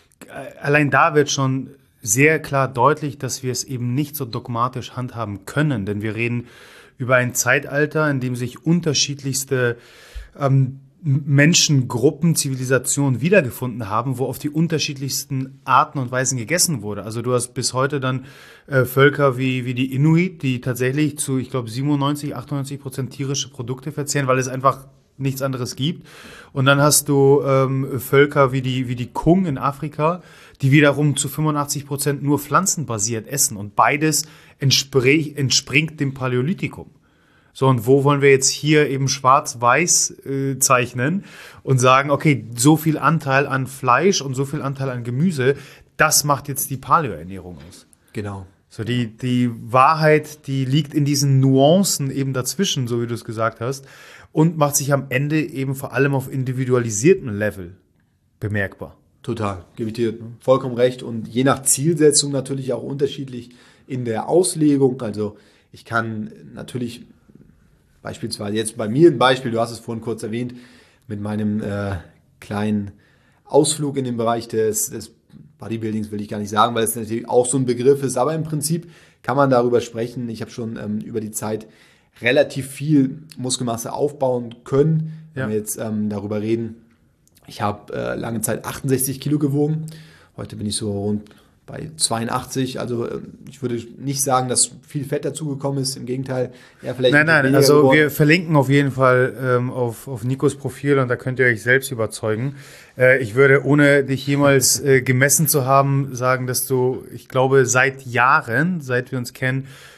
allein da wird schon sehr klar deutlich, dass wir es eben nicht so dogmatisch handhaben können. Denn wir reden über ein Zeitalter, in dem sich unterschiedlichste ähm, Menschengruppen, Zivilisationen wiedergefunden haben, wo auf die unterschiedlichsten Arten und Weisen gegessen wurde. Also du hast bis heute dann äh, Völker wie, wie die Inuit, die tatsächlich zu, ich glaube, siebenundneunzig, achtundneunzig Prozent tierische Produkte verzehren, weil es einfach nichts anderes gibt. Und dann hast du ähm, Völker wie die, wie die Kung in Afrika, die wiederum zu fünfundachtzig Prozent nur pflanzenbasiert essen. Und beides entspr- entspringt dem Paläolithikum. So, und wo wollen wir jetzt hier eben schwarz-weiß äh, zeichnen und sagen, okay, so viel Anteil an Fleisch und so viel Anteil an Gemüse, das macht jetzt die Paleo-Ernährung aus. Genau. So, die, die Wahrheit, die liegt in diesen Nuancen eben dazwischen, so wie du es gesagt hast, und macht sich am Ende eben vor allem auf individualisiertem Level bemerkbar. Total, gebe ich dir vollkommen recht. Und je nach Zielsetzung natürlich auch unterschiedlich in der Auslegung. Also ich kann natürlich beispielsweise jetzt bei mir ein Beispiel, du hast es vorhin kurz erwähnt, mit meinem äh, kleinen Ausflug in den Bereich des, des Bodybuildings will ich gar nicht sagen, weil es natürlich auch so ein Begriff ist, aber im Prinzip kann man darüber sprechen. Ich habe schon ähm, über die Zeit relativ viel Muskelmasse aufbauen können, wenn ja. wir jetzt ähm, darüber reden. Ich habe äh, lange Zeit achtundsechzig Kilo gewogen, heute bin ich so rund bei zweiundachtzig, also ich würde nicht sagen, dass viel Fett dazugekommen ist, im Gegenteil, eher vielleicht Nein, nein, also geworden. Wir verlinken auf jeden Fall ähm, auf, auf Nikos Profil und da könnt ihr euch selbst überzeugen. Äh, ich würde, ohne dich jemals äh, gemessen zu haben, sagen, dass du, ich glaube, seit Jahren, seit wir uns kennen,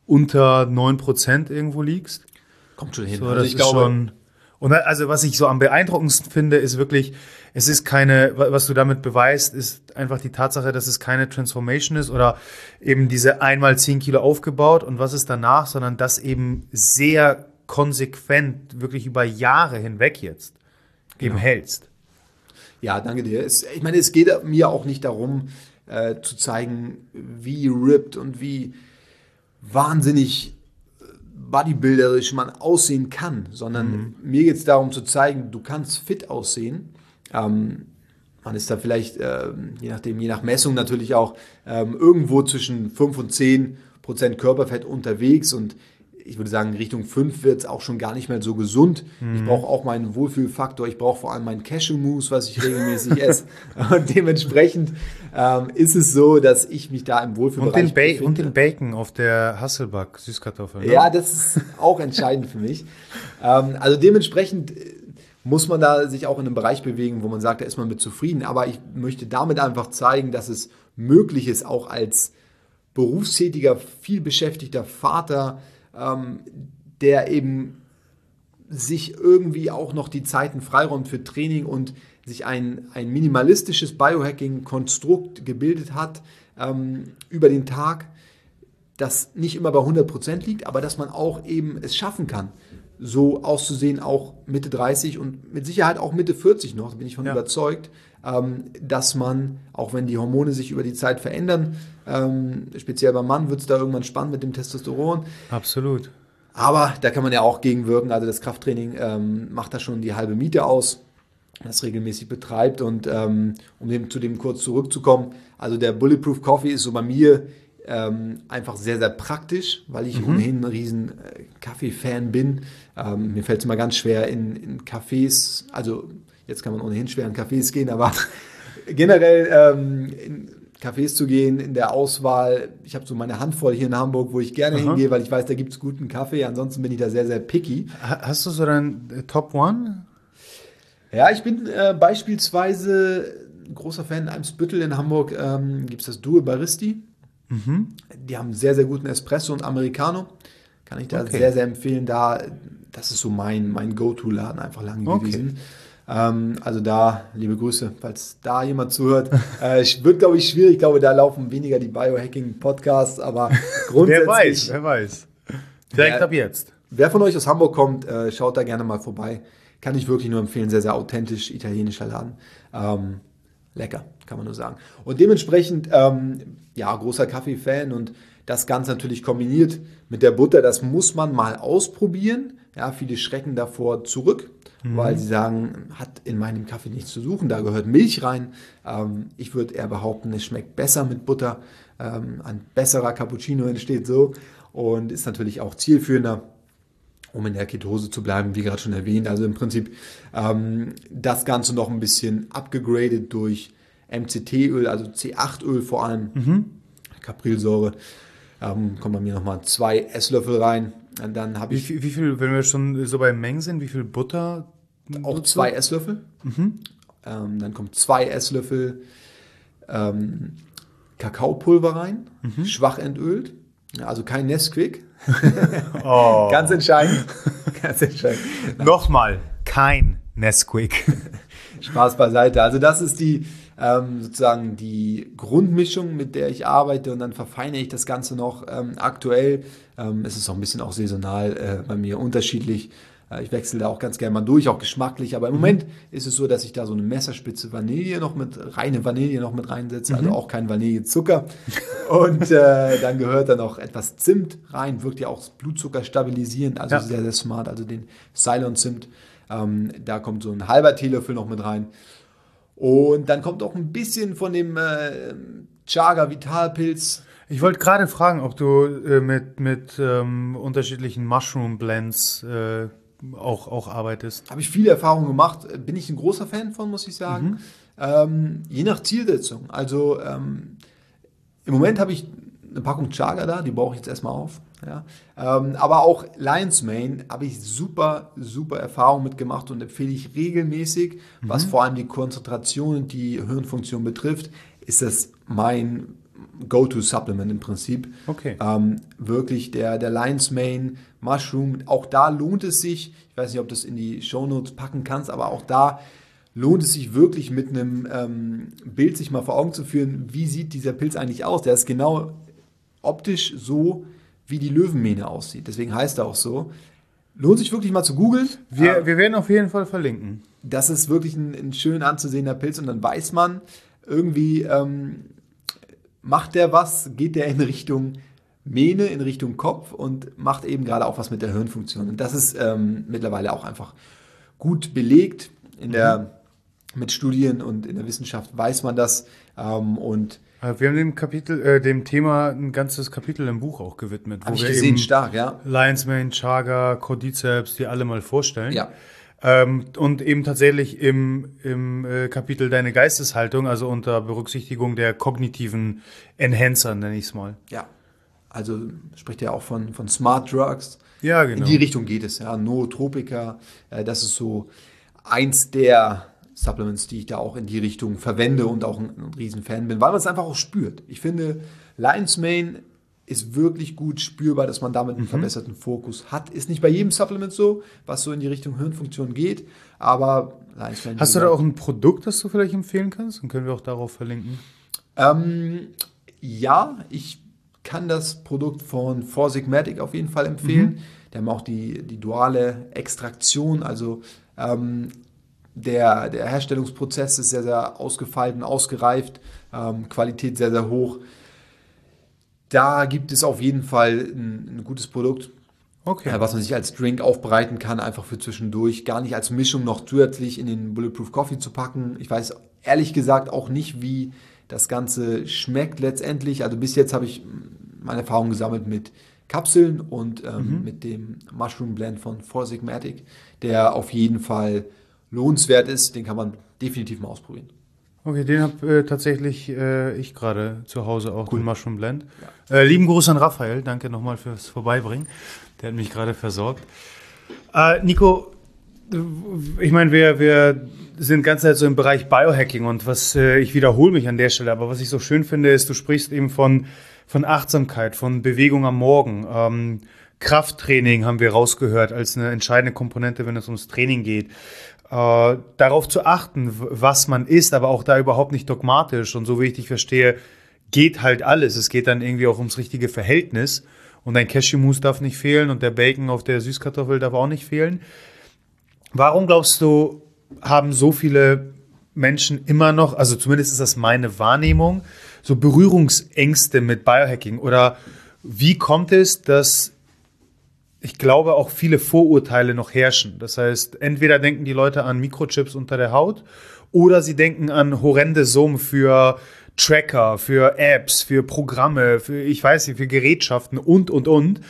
unter neun Prozent irgendwo liegst. Kommt schon hin. So, also das ich ist glaube, schon. Und also was ich so am beeindruckendsten finde, ist wirklich, es ist keine, was du damit beweist, ist einfach die Tatsache, dass es keine Transformation ist oder eben diese einmal zehn Kilo aufgebaut und was ist danach, sondern das eben sehr konsequent, wirklich über Jahre hinweg jetzt eben Genau. hältst. Ja, danke dir. Es, ich meine, es geht mir auch nicht darum, äh, zu zeigen, wie ripped und wie wahnsinnig bodybuilderisch man aussehen kann, sondern mhm. mir geht es darum zu zeigen, du kannst fit aussehen. Ähm, man ist da vielleicht, äh, je nachdem, je nach Messung natürlich auch, ähm, irgendwo zwischen fünf und zehn Prozent Körperfett unterwegs und ich würde sagen, Richtung fünf wird es auch schon gar nicht mehr so gesund. Mhm. Ich brauche auch meinen Wohlfühlfaktor. Ich brauche vor allem meinen Cashew-Mousse, was ich regelmäßig esse. Und dementsprechend ähm, ist es so, dass ich mich da im Wohlfühlbereich und den, ba- und den Bacon auf der Hasselback Süßkartoffel. Ne? Ja, das ist auch entscheidend für mich. Ähm, also dementsprechend muss man da sich auch in einem Bereich bewegen, wo man sagt, da ist man mit zufrieden. Aber ich möchte damit einfach zeigen, dass es möglich ist, auch als berufstätiger, vielbeschäftigter Vater, Ähm, der eben sich irgendwie auch noch die Zeiten freiräumt für Training und sich ein, ein minimalistisches Biohacking-Konstrukt gebildet hat ähm, über den Tag, das nicht immer bei hundert Prozent liegt, aber dass man auch eben es schaffen kann, so auszusehen, auch Mitte dreißig und mit Sicherheit auch Mitte vierzig noch, da bin ich von ja. überzeugt, ähm, dass man, auch wenn die Hormone sich über die Zeit verändern, ähm, speziell beim Mann wird es da irgendwann spannend mit dem Testosteron. Absolut. Aber da kann man ja auch gegenwirken, also das Krafttraining ähm, macht da schon die halbe Miete aus, das regelmäßig betreibt und ähm, um dem, zu dem kurz zurückzukommen, also der Bulletproof Coffee ist so bei mir Ähm, einfach sehr, sehr praktisch, weil ich mhm. ohnehin ein riesen äh, Kaffee-Fan bin. Ähm, mir fällt es immer ganz schwer in, in Cafés, also jetzt kann man ohnehin schwer in Cafés gehen, aber generell ähm, in Cafés zu gehen, in der Auswahl. Ich habe so meine Handvoll hier in Hamburg, wo ich gerne Aha. hingehe, weil ich weiß, da gibt es guten Kaffee. Ansonsten bin ich da sehr, sehr picky. Hast du so dein Top One? Ja, ich bin äh, beispielsweise ein großer Fan in Eimsbüttel in Hamburg. Ähm, gibt es das Due Baristi. Mhm. Die haben sehr, sehr guten Espresso und Americano. Kann ich da okay. sehr, sehr empfehlen. Da, das ist so mein, mein Go-To-Laden einfach lange okay. gewesen. Ähm, also da, liebe Grüße, falls da jemand zuhört. äh, wird, glaube ich, schwierig. Ich glaube, da laufen weniger die Biohacking-Podcasts, aber grundsätzlich... wer weiß, wer weiß. Direkt wer, ab jetzt. Wer von euch aus Hamburg kommt, äh, schaut da gerne mal vorbei. Kann ich wirklich nur empfehlen. Sehr, sehr authentisch, italienischer Laden. Ähm, lecker, kann man nur sagen. Und dementsprechend... Ähm, ja, großer Kaffee-Fan und das Ganze natürlich kombiniert mit der Butter, das muss man mal ausprobieren. Ja, viele schrecken davor zurück, mhm. weil sie sagen, hat in meinem Kaffee nichts zu suchen, da gehört Milch rein. Ähm, ich würde eher behaupten, es schmeckt besser mit Butter. Ähm, ein besserer Cappuccino entsteht so und ist natürlich auch zielführender, um in der Ketose zu bleiben, wie gerade schon erwähnt. Also im Prinzip ähm, das Ganze noch ein bisschen abgegradet durch M C T-Öl, also C acht Öl vor allem, mhm. Caprilsäure. Ähm, kommen bei mir nochmal zwei Esslöffel rein. Und dann habe wie, ich. Viel, wie viel, wenn wir schon so bei Mengen sind, wie viel Butter? Auch zwei Esslöffel. Mhm. Ähm, dann kommt zwei Esslöffel ähm, Kakaopulver rein, mhm. schwach entölt. Ja, also kein Nesquik. oh. Ganz entscheidend. Ganz entscheidend. Nochmal, kein Nesquik. Spaß beiseite. Also das ist die ähm, sozusagen die Grundmischung, mit der ich arbeite und dann verfeinere ich das Ganze noch ähm, aktuell. Ähm, es ist auch ein bisschen auch saisonal äh, bei mir unterschiedlich. Äh, ich wechsle da auch ganz gerne mal durch, auch geschmacklich. Aber im mhm. Moment ist es so, dass ich da so eine Messerspitze Vanille noch mit, reine Vanille noch mit reinsetze, mhm. also auch kein Vanillezucker. Und äh, dann gehört da noch etwas Zimt rein, wirkt ja auch Blutzucker stabilisierend, also ja. sehr, sehr smart. Also den Ceylon-Zimt. Ähm, da kommt so ein halber Teelöffel noch mit rein. Und dann kommt auch ein bisschen von dem äh, Chaga Vitalpilz. Ich wollte gerade fragen, ob du äh, mit, mit ähm, unterschiedlichen Mushroom Blends äh, auch, auch arbeitest. Habe ich viele Erfahrungen gemacht. Bin ich ein großer Fan von, muss ich sagen. Mhm. Ähm, je nach Zielsetzung. Also ähm, im Moment habe ich eine Packung Chaga da, die brauche ich jetzt erstmal auf. Ja. Ähm, aber auch Lion's Mane habe ich super, super Erfahrung mitgemacht und empfehle ich regelmäßig, mhm. was vor allem die Konzentration und die Hirnfunktion betrifft, ist das mein, Go-To-Supplement im Prinzip. Okay. Ähm, wirklich der, der Lion's Mane Mushroom, auch da lohnt es sich, ich weiß nicht, ob du das in die Shownotes packen kannst, aber auch da lohnt es sich wirklich mit einem ähm, Bild sich mal vor Augen zu führen, wie sieht dieser Pilz eigentlich aus. Der ist genau optisch so, wie die Löwenmähne aussieht. Deswegen heißt er auch so. Lohnt sich wirklich mal zu googeln. Wir, äh, wir werden auf jeden Fall verlinken. Das ist wirklich ein, ein schön anzusehender Pilz und dann weiß man, irgendwie ähm, macht der was, geht der in Richtung Mähne, in Richtung Kopf und macht eben gerade auch was mit der Hirnfunktion. Und das ist ähm, mittlerweile auch einfach gut belegt. In der, mit Studien und in der Wissenschaft weiß man das. Ähm, und Wir haben dem Kapitel, äh, dem Thema ein ganzes Kapitel im Buch auch gewidmet. habe ich wir gesehen, eben stark, ja. Lion's Mane, Chaga, Cordyceps, die alle mal vorstellen. Ja. Ähm, und eben tatsächlich im, im äh, Kapitel Deine Geisteshaltung, also unter Berücksichtigung der kognitiven Enhancer, nenne ich es mal. Ja, also spricht ja auch von, von Smart Drugs. Ja, genau. In die Richtung geht es, ja. Nootropika, äh, das ist so eins der Supplements, die ich da auch in die Richtung verwende und auch ein, ein Riesenfan bin, weil man es einfach auch spürt. Ich finde, Lion's Mane ist wirklich gut spürbar, dass man damit einen mhm. verbesserten Fokus hat. Ist nicht bei jedem Supplement so, was so in die Richtung Hirnfunktion geht, aber Lion's Mane... Hast du da auch ein Produkt, das du vielleicht empfehlen kannst? Dann können wir auch darauf verlinken. Ähm, ja, ich kann das Produkt von Four Sigmatic auf jeden Fall empfehlen. Mhm. Die haben auch die, die duale Extraktion, also ähm, der, der Herstellungsprozess ist sehr, sehr ausgefeilt und ausgereift, ähm, Qualität sehr, sehr hoch. Da gibt es auf jeden Fall ein, ein gutes Produkt, okay. äh, was man sich als Drink aufbereiten kann, einfach für zwischendurch, gar nicht als Mischung noch zusätzlich in den Bulletproof Coffee zu packen. Ich weiß ehrlich gesagt auch nicht, wie das Ganze schmeckt letztendlich. Also bis jetzt habe ich meine Erfahrung gesammelt mit Kapseln und ähm, mhm. mit dem Mushroom Blend von Four Sigmatic, der auf jeden Fall lohnenswert ist. Den kann man definitiv mal ausprobieren. Okay, den habe äh, tatsächlich äh, ich gerade zu Hause auch, cool. Den Mushroom Blend. Ja. Äh, lieben Gruß an Raphael, danke nochmal fürs Vorbeibringen. Der hat mich gerade versorgt. Äh, Nico, ich meine, wir, wir sind ganz Zeit so im Bereich Biohacking und was, äh, ich wiederhole mich an der Stelle, aber was ich so schön finde, ist, du sprichst eben von, von Achtsamkeit, von Bewegung am Morgen. Ähm, Krafttraining haben wir rausgehört als eine entscheidende Komponente, wenn es ums Training geht. Äh, darauf zu achten, was man isst, aber auch da überhaupt nicht dogmatisch. Und so wie ich dich verstehe, geht halt alles. Es geht dann irgendwie auch ums richtige Verhältnis. Und ein Cashewmus darf nicht fehlen und der Bacon auf der Süßkartoffel darf auch nicht fehlen. Warum glaubst du, haben so viele Menschen immer noch, also zumindest ist das meine Wahrnehmung, so Berührungsängste mit Biohacking? Oder wie kommt es, dass ich glaube, auch viele Vorurteile noch herrschen? Das heißt, entweder denken die Leute an Mikrochips unter der Haut oder sie denken an horrende Summen für Tracker, für Apps, für Programme, für, ich weiß nicht, für Gerätschaften und, und, und.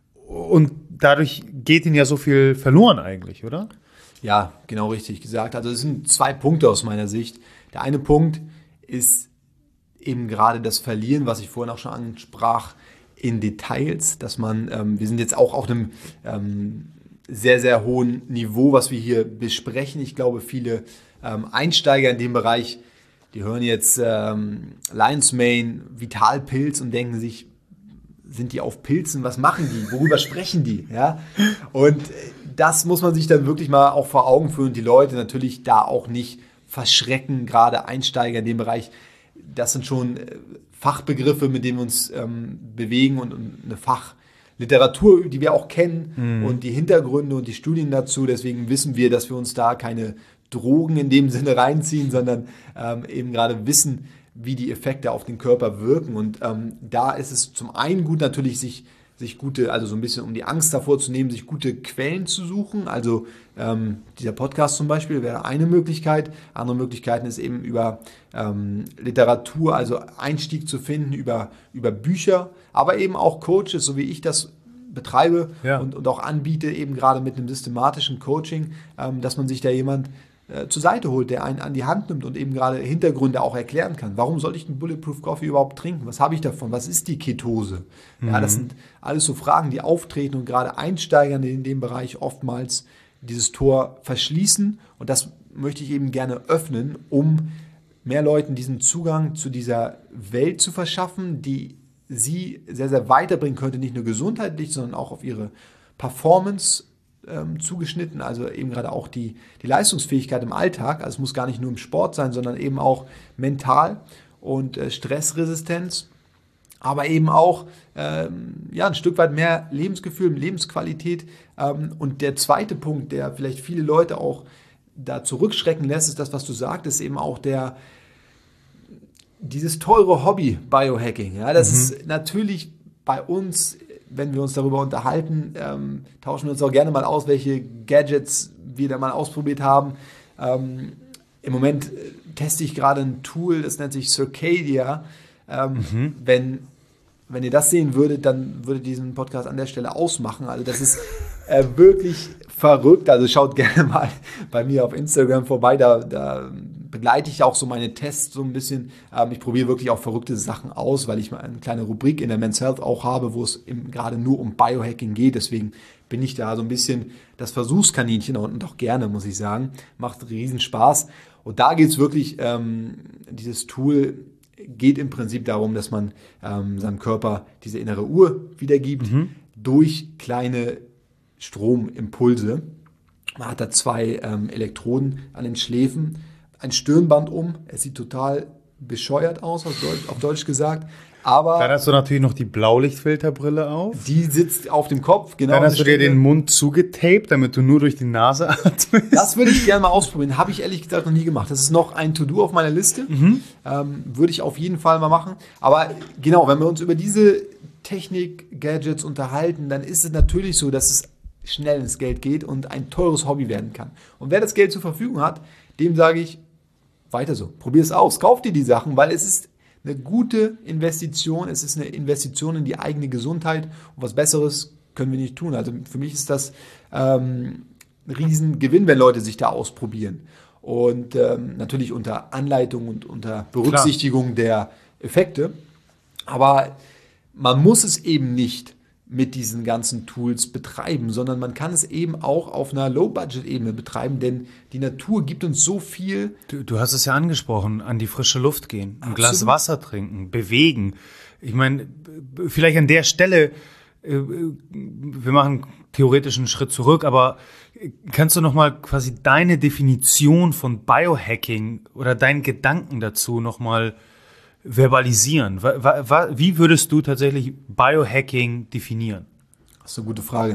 Und dadurch geht ihnen ja so viel verloren eigentlich, oder? Ja, genau richtig gesagt. Also es sind zwei Punkte aus meiner Sicht. Der eine Punkt ist eben gerade das Verlieren, was ich vorhin auch schon ansprach, in Details, dass man, ähm, wir sind jetzt auch auf einem ähm, sehr, sehr hohen Niveau, was wir hier besprechen. Ich glaube, viele ähm, Einsteiger in dem Bereich, die hören jetzt ähm, Lion's Mane, Vitalpilz und denken sich, sind die auf Pilzen, was machen die, worüber sprechen die? Ja? Und das muss man sich dann wirklich mal auch vor Augen führen, die Leute natürlich da auch nicht verschrecken, gerade Einsteiger in dem Bereich. Das sind schon Fachbegriffe, mit denen wir uns ähm, bewegen und, und eine Fachliteratur, die wir auch kennen mhm. und die Hintergründe und die Studien dazu. Deswegen wissen wir, dass wir uns da keine Drogen in dem Sinne reinziehen, sondern ähm, eben gerade wissen, wie die Effekte auf den Körper wirken. Und ähm, da ist es zum einen gut natürlich, sich, sich gute, also so ein bisschen um die Angst davor zu nehmen, sich gute Quellen zu suchen. Also ähm, dieser Podcast zum Beispiel wäre eine Möglichkeit. Andere Möglichkeiten ist eben über ähm, Literatur, also Einstieg zu finden, über, über Bücher, aber eben auch Coaches, so wie ich das betreibe ja. und, und auch anbiete, eben gerade mit einem systematischen Coaching, ähm, dass man sich da jemand zur Seite holt, der einen an die Hand nimmt und eben gerade Hintergründe auch erklären kann. Warum soll ich den Bulletproof Coffee überhaupt trinken? Was habe ich davon? Was ist die Ketose? Mhm. Ja, das sind alles so Fragen, die auftreten und gerade Einsteigern in dem Bereich oftmals dieses Tor verschließen. Und das möchte ich eben gerne öffnen, um mehr Leuten diesen Zugang zu dieser Welt zu verschaffen, die sie sehr, sehr weiterbringen könnte, nicht nur gesundheitlich, sondern auch auf ihre Performance ähm, zugeschnitten, also eben gerade auch die, die Leistungsfähigkeit im Alltag. Also es muss gar nicht nur im Sport sein, sondern eben auch mental und äh, Stressresistenz, aber eben auch ähm, ja, ein Stück weit mehr Lebensgefühl, Lebensqualität. Ähm, und der zweite Punkt, der vielleicht viele Leute auch da zurückschrecken lässt, ist das, was du sagtest, eben auch der dieses teure Hobby Biohacking. Ja, das mhm. ist natürlich bei uns, wenn wir uns darüber unterhalten, ähm, tauschen wir uns auch gerne mal aus, welche Gadgets wir da mal ausprobiert haben. Ähm, Im Moment teste ich gerade ein Tool, das nennt sich Circadia. Ähm, mhm. wenn, wenn ihr das sehen würdet, dann würde diesen Podcast an der Stelle ausmachen. Also das ist äh, wirklich verrückt. Also schaut gerne mal bei mir auf Instagram vorbei. Da, da begleite ich auch so meine Tests so ein bisschen. Ähm, ich probiere wirklich auch verrückte Sachen aus, weil ich mal eine kleine Rubrik in der Men's Health auch habe, wo es eben gerade nur um Biohacking geht. Deswegen bin ich da so ein bisschen das Versuchskaninchen und auch gerne, muss ich sagen. Macht riesen Spaß. Und da geht es wirklich, ähm, dieses Tool geht im Prinzip darum, dass man ähm, seinem Körper diese innere Uhr wiedergibt mhm. durch kleine Stromimpulse. Man hat da zwei ähm, Elektroden an den Schläfen, ein Stirnband um. Es sieht total bescheuert aus, auf Deutsch, auf Deutsch gesagt. Aber dann hast du natürlich noch die Blaulichtfilterbrille auf. Die sitzt auf dem Kopf, genau. Dann hast du dir den Mund zugetaped, damit du nur durch die Nase atmest. Das würde ich gerne mal ausprobieren. Habe ich ehrlich gesagt noch nie gemacht. Das ist noch ein To-Do auf meiner Liste. Mhm. Ähm, würde ich auf jeden Fall mal machen. Aber genau, wenn wir uns über diese Technik-Gadgets unterhalten, dann ist es natürlich so, dass es schnell ins Geld geht und ein teures Hobby werden kann. Und wer das Geld zur Verfügung hat, dem sage ich, weiter so. Probier es aus. Kauf dir die Sachen, weil es ist eine gute Investition, es ist eine Investition in die eigene Gesundheit und was Besseres können wir nicht tun. Also für mich ist das ähm, ein Riesengewinn, wenn Leute sich da ausprobieren. Und ähm, natürlich unter Anleitung und unter Berücksichtigung Klar. der Effekte. Aber man muss es eben nicht mit diesen ganzen Tools betreiben, sondern man kann es eben auch auf einer Low-Budget-Ebene betreiben, denn die Natur gibt uns so viel. Du, du hast es ja angesprochen, an die frische Luft gehen, ein Absolut. Glas Wasser trinken, bewegen. Ich meine, vielleicht an der Stelle, wir machen theoretisch einen Schritt zurück, aber kannst du nochmal quasi deine Definition von Biohacking oder deinen Gedanken dazu nochmal verbalisieren? Wie würdest du tatsächlich Biohacking definieren? Das ist eine gute Frage.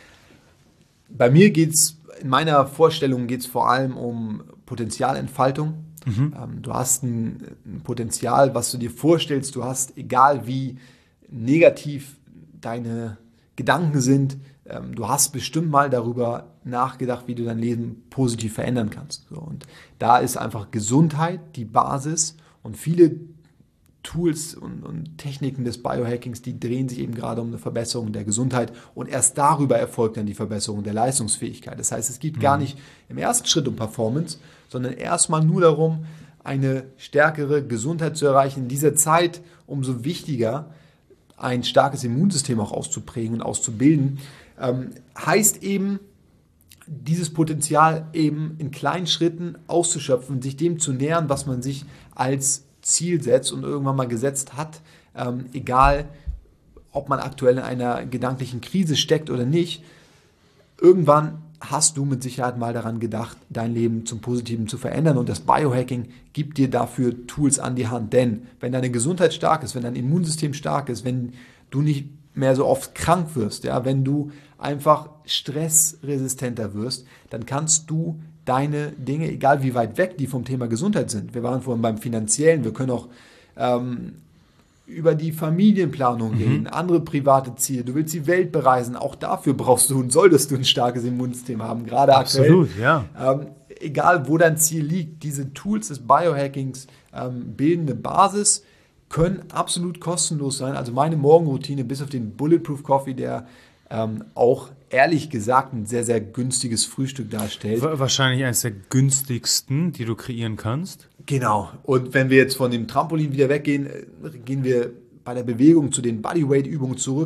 Bei mir geht es, in meiner Vorstellung geht es vor allem um Potenzialentfaltung. Mhm. Du hast ein, ein Potenzial, was du dir vorstellst. Du hast, egal wie negativ deine Gedanken sind, du hast bestimmt mal darüber nachgedacht, wie du dein Leben positiv verändern kannst. Und da ist einfach Gesundheit die Basis und viele Tools und, und Techniken des Biohackings, die drehen sich eben gerade um eine Verbesserung der Gesundheit und erst darüber erfolgt dann die Verbesserung der Leistungsfähigkeit. Das heißt, es geht mhm. gar nicht im ersten Schritt um Performance, sondern erstmal nur darum, eine stärkere Gesundheit zu erreichen. In dieser Zeit umso wichtiger, ein starkes Immunsystem auch auszuprägen und auszubilden, ähm, heißt eben, dieses Potenzial eben in kleinen Schritten auszuschöpfen, sich dem zu nähern, was man sich als Ziel setzt und irgendwann mal gesetzt hat, ähm, egal ob man aktuell in einer gedanklichen Krise steckt oder nicht, irgendwann hast du mit Sicherheit mal daran gedacht, dein Leben zum Positiven zu verändern und das Biohacking gibt dir dafür Tools an die Hand, denn wenn deine Gesundheit stark ist, wenn dein Immunsystem stark ist, wenn du nicht mehr so oft krank wirst, ja, wenn du einfach stressresistenter wirst, dann kannst du deine Dinge, egal wie weit weg die vom Thema Gesundheit sind. Wir waren vorhin beim Finanziellen, wir können auch ähm, über die Familienplanung mhm. reden, andere private Ziele. Du willst die Welt bereisen, auch dafür brauchst du und solltest du ein starkes Immunsystem haben, gerade Absolut, aktuell. Ja. Ähm, egal, wo dein Ziel liegt, diese Tools des Biohackings ähm, bilden eine Basis, können absolut kostenlos sein. Also meine Morgenroutine, bis auf den Bulletproof Coffee, der ähm, auch ehrlich gesagt ein sehr, sehr günstiges Frühstück darstellt. Wahrscheinlich eines der günstigsten, die du kreieren kannst. Genau. Und wenn wir jetzt von dem Trampolin wieder weggehen, gehen wir bei der Bewegung zu den Bodyweight-Übungen zurück.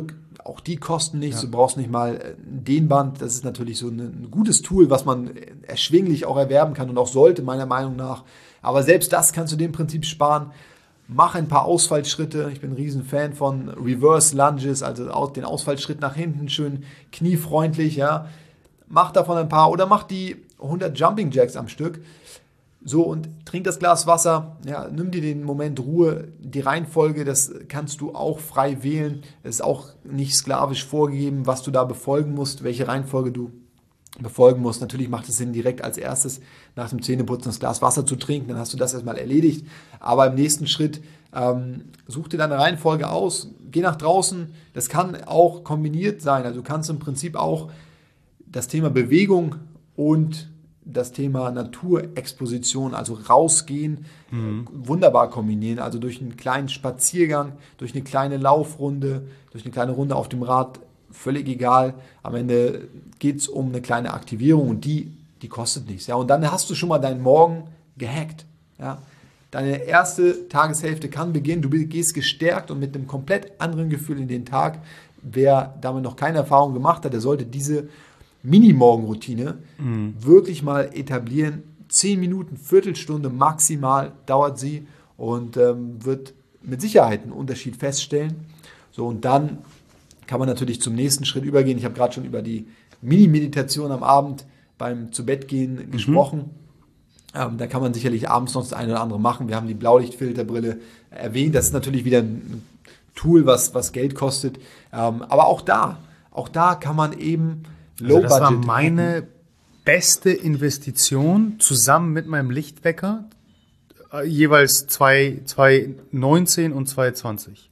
auch die kosten nichts. Ja. Du brauchst nicht mal ein Dehnband. Das ist natürlich so ein, ein gutes Tool, was man erschwinglich auch erwerben kann und auch sollte, meiner Meinung nach. Aber selbst das kannst du dem Prinzip sparen. Mach ein paar Ausfallschritte. Ich bin ein riesen Fan von Reverse Lunges, also den Ausfallschritt nach hinten, schön kniefreundlich. Ja. Mach davon ein paar oder mach die hundert Jumping Jacks am Stück. So, und trink das Glas Wasser, ja, nimm dir den Moment Ruhe, die Reihenfolge, das kannst du auch frei wählen, es ist auch nicht sklavisch vorgegeben, was du da befolgen musst, welche Reihenfolge du befolgen musst. Natürlich macht es Sinn, direkt als erstes nach dem Zähneputzen das Glas Wasser zu trinken, dann hast du das erstmal erledigt, aber im nächsten Schritt ähm, such dir deine Reihenfolge aus, geh nach draußen, das kann auch kombiniert sein, also du kannst im Prinzip auch das Thema Bewegung und das Thema Naturexposition, also rausgehen, mhm. wunderbar kombinieren. Also durch einen kleinen Spaziergang, durch eine kleine Laufrunde, durch eine kleine Runde auf dem Rad, völlig egal. Am Ende geht es um eine kleine Aktivierung und die, die kostet nichts. Ja? Und dann hast du schon mal deinen Morgen gehackt. Ja? Deine erste Tageshälfte kann beginnen. Du gehst gestärkt und mit einem komplett anderen Gefühl in den Tag. Wer damit noch keine Erfahrung gemacht hat, der sollte diese Mini-Morgenroutine mhm. wirklich mal etablieren. Zehn Minuten, Viertelstunde maximal dauert sie und ähm, wird mit Sicherheit einen Unterschied feststellen. So, und dann kann man natürlich zum nächsten Schritt übergehen. Ich habe gerade schon über die Mini-Meditation am Abend beim Zubettgehen mhm. gesprochen. Ähm, da kann man sicherlich abends noch das eine oder andere machen. Wir haben die Blaulichtfilterbrille erwähnt. Das ist natürlich wieder ein Tool, was, was Geld kostet. Ähm, aber auch da, auch da kann man eben Also das war meine beste Investition zusammen mit meinem Lichtwecker, äh, jeweils zwanzig neunzehn und zwanzig zwanzig.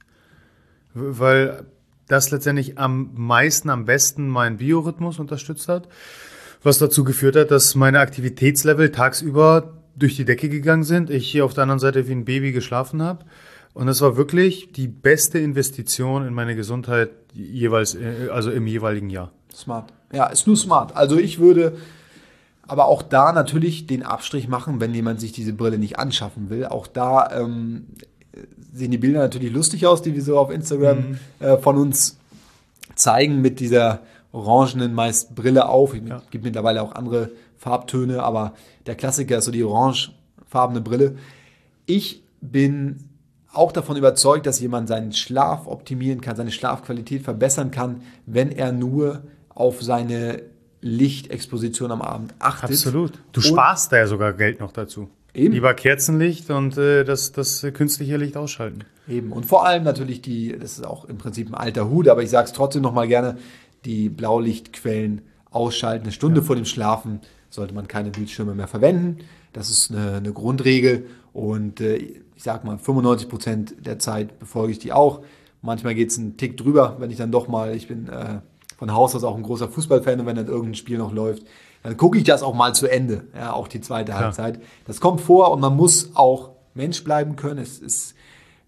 Weil das letztendlich am meisten, am besten meinen Biorhythmus unterstützt hat, was dazu geführt hat, dass meine Aktivitätslevel tagsüber durch die Decke gegangen sind, ich hier auf der anderen Seite wie ein Baby geschlafen habe. Und das war wirklich die beste Investition in meine Gesundheit jeweils, also im jeweiligen Jahr. Smart. Ja, ist nur smart. Also ich würde aber auch da natürlich den Abstrich machen, wenn jemand sich diese Brille nicht anschaffen will. Auch da ähm, sehen die Bilder natürlich lustig aus, die wir so auf Instagram mhm. äh, von uns zeigen mit dieser orangenen meist Brille auf. Es ja. gibt mittlerweile auch andere Farbtöne, aber der Klassiker ist so die orangefarbene Brille. Ich bin auch davon überzeugt, dass jemand seinen Schlaf optimieren kann, seine Schlafqualität verbessern kann, wenn er nur auf seine Lichtexposition am Abend achtet. Absolut. Du und sparst da ja sogar Geld noch dazu. Eben. Lieber Kerzenlicht und äh, das, das künstliche Licht ausschalten. Eben. Und vor allem natürlich die, das ist auch im Prinzip ein alter Hut, aber ich sage es trotzdem nochmal gerne, die Blaulichtquellen ausschalten. Eine Stunde ja. vor dem Schlafen sollte man keine Bildschirme mehr verwenden. Das ist eine, eine Grundregel und äh, ich sage mal, fünfundneunzig Prozent der Zeit befolge ich die auch. Manchmal geht es einen Tick drüber, wenn ich dann doch mal, ich bin äh, von Haus aus auch ein großer Fußballfan und wenn dann irgendein Spiel noch läuft, dann gucke ich das auch mal zu Ende, ja, auch die zweite ja. Halbzeit. Das kommt vor und man muss auch Mensch bleiben können. Es ist,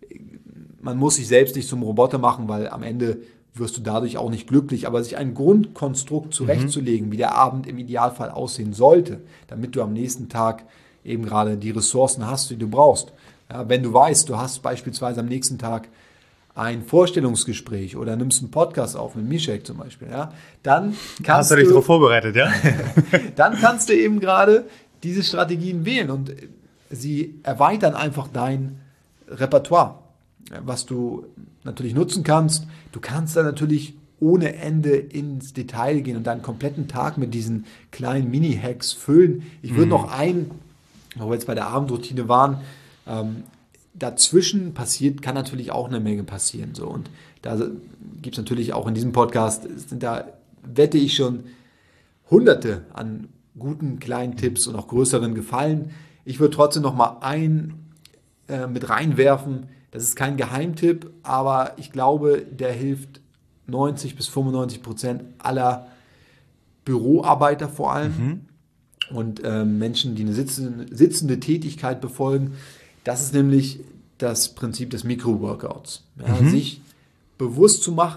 man muss sich selbst nicht zum Roboter machen, weil am Ende wirst du dadurch auch nicht glücklich. Aber sich ein Grundkonstrukt zurechtzulegen, mhm. wie der Abend im Idealfall aussehen sollte, damit du am nächsten Tag eben gerade die Ressourcen hast, die du brauchst. Ja, wenn du weißt, du hast beispielsweise am nächsten Tag ein Vorstellungsgespräch oder nimmst einen Podcast auf, mit Mischek zum Beispiel, ja, dann kannst Hast du dich darauf vorbereitet, ja? Dann kannst du eben gerade diese Strategien wählen und sie erweitern einfach dein Repertoire, was du natürlich nutzen kannst. Du kannst dann natürlich ohne Ende ins Detail gehen und deinen kompletten Tag mit diesen kleinen Mini-Hacks füllen. Ich würde mhm. noch ein, wo wir jetzt bei der Abendroutine waren, ähm, dazwischen passiert, kann natürlich auch eine Menge passieren. So. Und da gibt es natürlich auch in diesem Podcast, sind da, wette ich schon, hunderte an guten kleinen Tipps und auch größeren gefallen. Ich würde trotzdem noch mal einen äh, mit reinwerfen. Das ist kein Geheimtipp, aber ich glaube, der hilft neunzig bis fünfundneunzig Prozent aller Büroarbeiter vor allem mhm. und äh, Menschen, die eine sitzende, sitzende Tätigkeit befolgen. Das ist nämlich das Prinzip des Mikro-Workouts. Ja, mhm. Sich bewusst zu machen,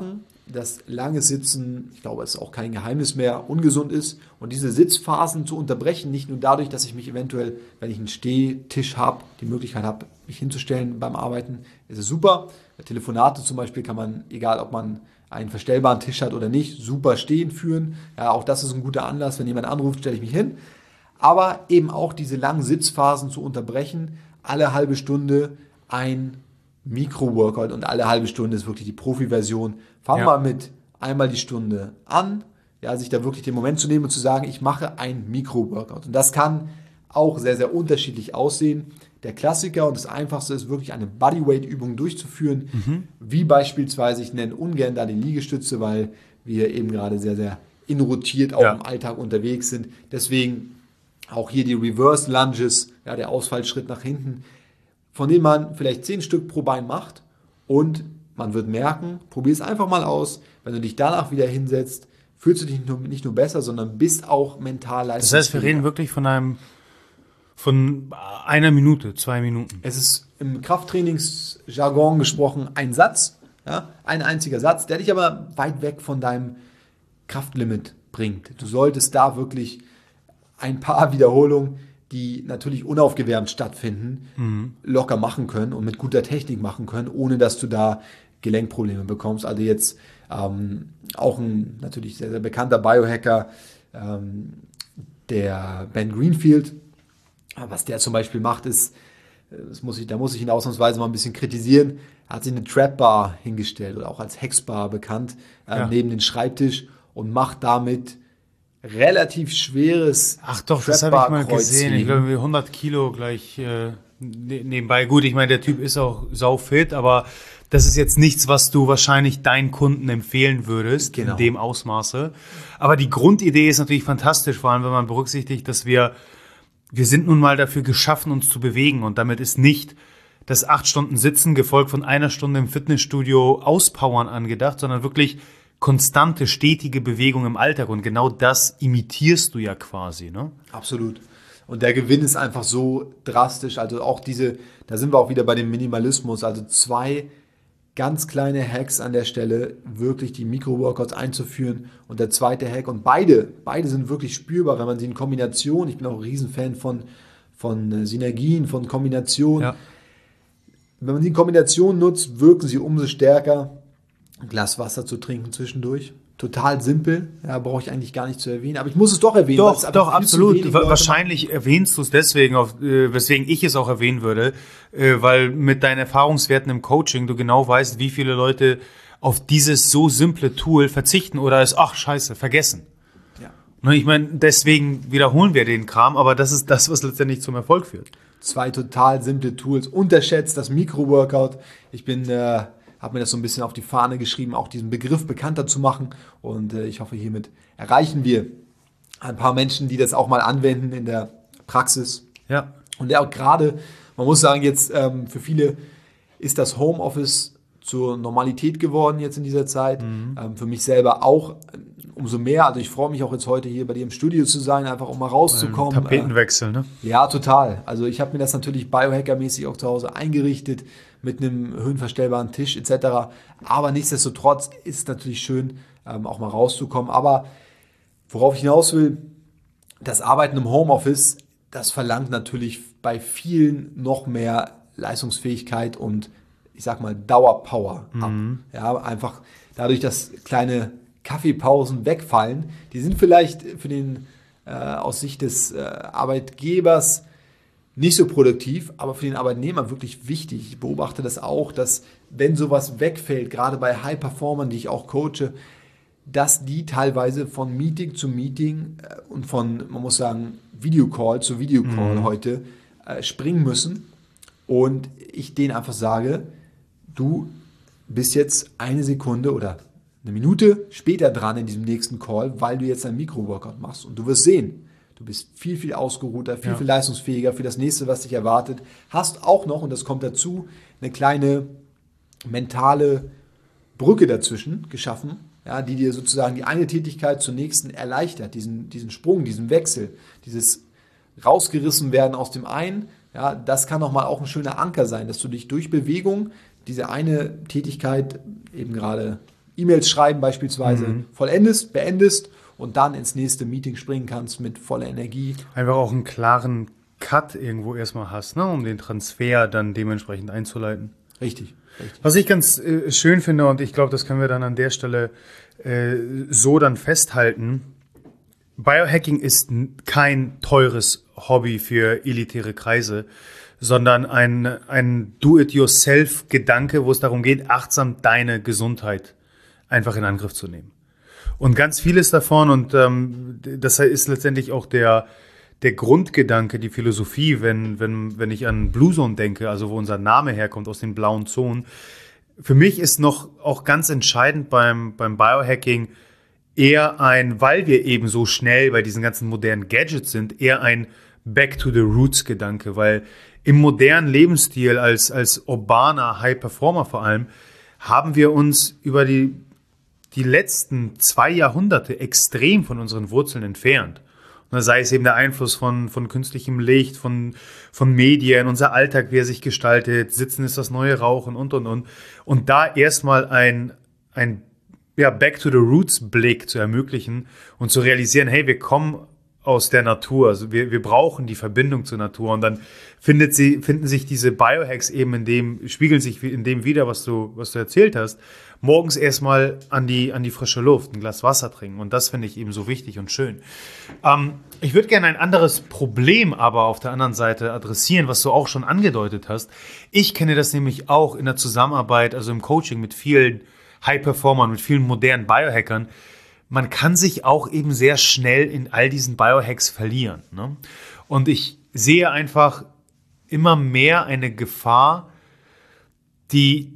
dass langes Sitzen, ich glaube, es ist auch kein Geheimnis mehr, ungesund ist. Und diese Sitzphasen zu unterbrechen, nicht nur dadurch, dass ich mich eventuell, wenn ich einen Stehtisch habe, die Möglichkeit habe, mich hinzustellen beim Arbeiten, ist es super. Bei Telefonate zum Beispiel kann man, egal ob man einen verstellbaren Tisch hat oder nicht, super stehen führen. Ja, auch das ist ein guter Anlass. Wenn jemand anruft, stelle ich mich hin. Aber eben auch diese langen Sitzphasen zu unterbrechen, alle halbe Stunde ein Mikro-Workout und alle halbe Stunde ist wirklich die Profi-Version. Fangen wir ja. mit einmal die Stunde an, ja, sich da wirklich den Moment zu nehmen und zu sagen, ich mache ein Mikro-Workout. Und das kann auch sehr, sehr unterschiedlich aussehen. Der Klassiker und das Einfachste ist wirklich eine Bodyweight-Übung durchzuführen, mhm. wie beispielsweise, ich nenne ungern da die Liegestütze, weil wir eben gerade sehr, sehr inrotiert auch ja. im Alltag unterwegs sind. Deswegen auch hier die Reverse Lunges, ja, der Ausfallschritt nach hinten, von denen man vielleicht zehn Stück pro Bein macht und man wird merken, probier es einfach mal aus, wenn du dich danach wieder hinsetzt, fühlst du dich nicht nur, nicht nur besser, sondern bist auch mental leistungsfähiger. Das heißt, wir reden wirklich von einem, von einer Minute, zwei Minuten. Es ist im Krafttrainingsjargon gesprochen ein Satz, ja, ein einziger Satz, der dich aber weit weg von deinem Kraftlimit bringt. Du solltest da wirklich ein paar Wiederholungen, die natürlich unaufgewärmt stattfinden, mhm. locker machen können und mit guter Technik machen können, ohne dass du da Gelenkprobleme bekommst. Also jetzt ähm, auch ein natürlich sehr, sehr bekannter Biohacker, ähm, der Ben Greenfield, was der zum Beispiel macht, ist, das muss ich, da muss ich ihn ausnahmsweise mal ein bisschen kritisieren, er hat sich eine Trap-Bar hingestellt oder auch als Hexbar bekannt, äh, ja. neben den Schreibtisch und macht damit relativ schweres Ach doch, das habe ich mal gesehen. Ich glaube, hundert Kilo gleich äh, nebenbei. Gut, ich meine, der Typ ist auch saufit, aber das ist jetzt nichts, was du wahrscheinlich deinen Kunden empfehlen würdest, genau. in dem Ausmaße. Aber die Grundidee ist natürlich fantastisch, vor allem wenn man berücksichtigt, dass wir, wir sind nun mal dafür geschaffen, uns zu bewegen. Und damit ist nicht das acht Stunden Sitzen gefolgt von einer Stunde im Fitnessstudio Auspowern angedacht, sondern wirklich konstante, stetige Bewegung im Alltag. Und genau das imitierst du ja quasi, ne? Absolut. Und der Gewinn ist einfach so drastisch. Also auch diese, da sind wir auch wieder bei dem Minimalismus. Also zwei ganz kleine Hacks an der Stelle, wirklich die Mikro-Workouts einzuführen. Und der zweite Hack, und beide, beide sind wirklich spürbar, wenn man sie in Kombination, ich bin auch ein Riesenfan von, von Synergien, von Kombinationen. Ja. Wenn man sie in Kombination nutzt, wirken sie umso stärker. Ein Glas Wasser zu trinken zwischendurch. Total simpel, ja, brauche ich eigentlich gar nicht zu erwähnen, aber ich muss es doch erwähnen. Doch, doch, absolut. Wahrscheinlich erwähnst du es deswegen, auf, äh, weswegen ich es auch erwähnen würde, äh, weil mit deinen Erfahrungswerten im Coaching du genau weißt, wie viele Leute auf dieses so simple Tool verzichten oder es, ach scheiße, vergessen. Ja. Ich meine, deswegen wiederholen wir den Kram, aber das ist das, was letztendlich zum Erfolg führt. Zwei total simple Tools, unterschätzt das Mikro-Workout. Ich bin... Äh, habe mir das so ein bisschen auf die Fahne geschrieben, auch diesen Begriff bekannter zu machen. Und äh, ich hoffe, hiermit erreichen wir ein paar Menschen, die das auch mal anwenden in der Praxis. Ja. Und ja, auch gerade, man muss sagen, jetzt ähm, für viele ist das Homeoffice zur Normalität geworden jetzt in dieser Zeit. Mhm. Ähm, für mich selber auch umso mehr. Also ich freue mich auch jetzt heute hier bei dir im Studio zu sein, einfach um mal rauszukommen. Ein Tapetenwechsel, ne? Ja, total. Also ich habe mir das natürlich Biohacker-mäßig auch zu Hause eingerichtet, mit einem höhenverstellbaren Tisch et cetera. Aber nichtsdestotrotz ist es natürlich schön, ähm, auch mal rauszukommen. Aber worauf ich hinaus will, das Arbeiten im Homeoffice, das verlangt natürlich bei vielen noch mehr Leistungsfähigkeit und ich sag mal Dauerpower ab. Mhm. Ja, einfach dadurch, dass kleine Kaffeepausen wegfallen, die sind vielleicht für den äh, aus Sicht des äh, Arbeitgebers nicht so produktiv, aber für den Arbeitnehmer wirklich wichtig. Ich beobachte das auch, dass wenn sowas wegfällt, gerade bei High-Performern, die ich auch coache, dass die teilweise von Meeting zu Meeting äh, und von, man muss sagen, Videocall zu Videocall mhm. heute äh, springen müssen. Und ich denen einfach sage, du bist jetzt eine Sekunde oder eine Minute später dran in diesem nächsten Call, weil du jetzt ein Mikro-Workout machst. Und du wirst sehen, du bist viel, viel ausgeruhter, viel, ja. viel leistungsfähiger für das nächste, was dich erwartet. Hast auch noch, und das kommt dazu, eine kleine mentale Brücke dazwischen geschaffen, ja, die dir sozusagen die eine Tätigkeit zur nächsten erleichtert, diesen, diesen Sprung, diesen Wechsel, dieses rausgerissen werden aus dem einen. Ja, das kann nochmal auch ein schöner Anker sein, dass du dich durch Bewegung diese eine Tätigkeit, eben gerade E-Mails schreiben beispielsweise Mhm. vollendest, beendest und dann ins nächste Meeting springen kannst mit voller Energie. Einfach auch einen klaren Cut irgendwo erstmal hast, ne, um den Transfer dann dementsprechend einzuleiten. Richtig, richtig. Was ich ganz äh, schön finde, und ich glaube, das können wir dann an der Stelle äh, so dann festhalten, Biohacking ist n- kein teures Hobby für elitäre Kreise, sondern ein, ein Do-it-yourself-Gedanke, wo es darum geht, achtsam deine Gesundheit einfach in Angriff zu nehmen. Und ganz vieles davon, und ähm, das ist letztendlich auch der, der Grundgedanke, die Philosophie, wenn, wenn, wenn ich an Blue Zone denke, also wo unser Name herkommt, aus den blauen Zonen. Für mich ist noch auch ganz entscheidend beim, beim Biohacking eher ein, weil wir eben so schnell bei diesen ganzen modernen Gadgets sind, eher ein Back-to-the-Roots-Gedanke, weil im modernen Lebensstil als, als urbaner High-Performer vor allem haben wir uns über die, die letzten zwei Jahrhunderte extrem von unseren Wurzeln entfernt. Und sei es eben der Einfluss von, von künstlichem Licht, von, von Medien, unser Alltag, wie er sich gestaltet, Sitzen ist das neue Rauchen und, und, und. Und da erstmal ein, ein ja, Back-to-the-Roots-Blick zu ermöglichen und zu realisieren, hey, wir kommen aus der Natur, also wir, wir brauchen die Verbindung zur Natur und dann findet sie, finden sich diese Biohacks eben in dem, spiegeln sich in dem wieder, was du, was du erzählt hast, morgens erstmal an die, an die frische Luft, ein Glas Wasser trinken und das finde ich eben so wichtig und schön. Ähm, ich würde gerne ein anderes Problem aber auf der anderen Seite adressieren, was du auch schon angedeutet hast. Ich kenne das nämlich auch in der Zusammenarbeit, also im Coaching mit vielen High-Performern, mit vielen modernen Biohackern. Man kann sich auch eben sehr schnell in all diesen Biohacks verlieren. Ne? Und ich sehe einfach immer mehr eine Gefahr, die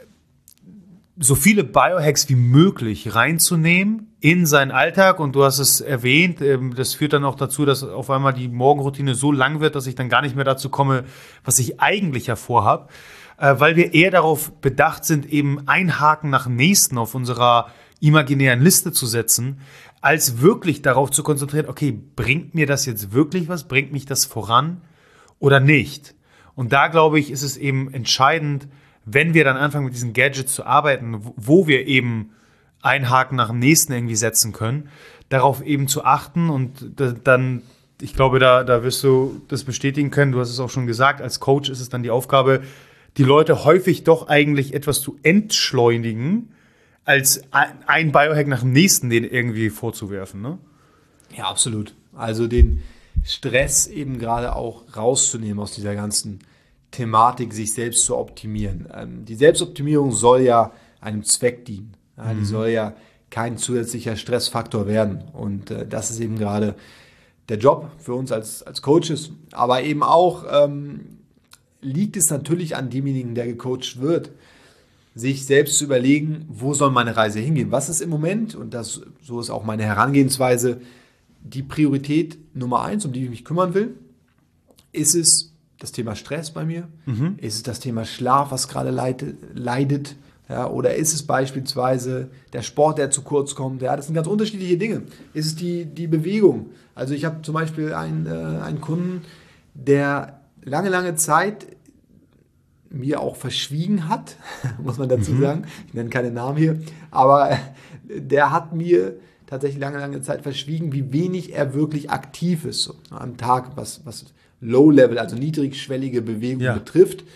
so viele Biohacks wie möglich reinzunehmen in seinen Alltag. Und du hast es erwähnt, das führt dann auch dazu, dass auf einmal die Morgenroutine so lang wird, dass ich dann gar nicht mehr dazu komme, was ich eigentlich hervorhabe. Weil wir eher darauf bedacht sind, eben ein Haken nach dem nächsten auf unserer imaginären Liste zu setzen, als wirklich darauf zu konzentrieren, okay, bringt mir das jetzt wirklich was? Bringt mich das voran oder nicht? Und da, glaube ich, ist es eben entscheidend, wenn wir dann anfangen, mit diesen Gadgets zu arbeiten, wo wir eben einen Haken nach dem nächsten irgendwie setzen können, darauf eben zu achten und dann, ich glaube, da, da wirst du das bestätigen können, du hast es auch schon gesagt, als Coach ist es dann die Aufgabe, die Leute häufig doch eigentlich etwas zu entschleunigen, als ein Biohack nach dem nächsten den irgendwie vorzuwerfen, ne? Ja, absolut. Also den Stress eben gerade auch rauszunehmen aus dieser ganzen Thematik, sich selbst zu optimieren. Ähm, die Selbstoptimierung soll ja einem Zweck dienen. Ja, mhm. Die soll ja kein zusätzlicher Stressfaktor werden. Und äh, das ist eben gerade der Job für uns als, als Coaches. Aber eben auch ähm, liegt es natürlich an demjenigen, der gecoacht wird, sich selbst zu überlegen, wo soll meine Reise hingehen? Was ist im Moment, und das, so ist auch meine Herangehensweise, die Priorität Nummer eins, um die ich mich kümmern will? Ist es das Thema Stress bei mir? Mhm. Ist es das Thema Schlaf, was gerade leidet? leidet? Ja, oder ist es beispielsweise der Sport, der zu kurz kommt? Ja, das sind ganz unterschiedliche Dinge. Ist es die, die Bewegung? Also ich habe zum Beispiel einen, äh, einen Kunden, der lange, lange Zeit mir auch verschwiegen hat, muss man dazu mhm. sagen. Ich nenne keine Namen hier, aber der hat mir tatsächlich lange, lange Zeit verschwiegen, wie wenig er wirklich aktiv ist so, am Tag, was, was Low-Level, also niedrigschwellige Bewegung ja. betrifft.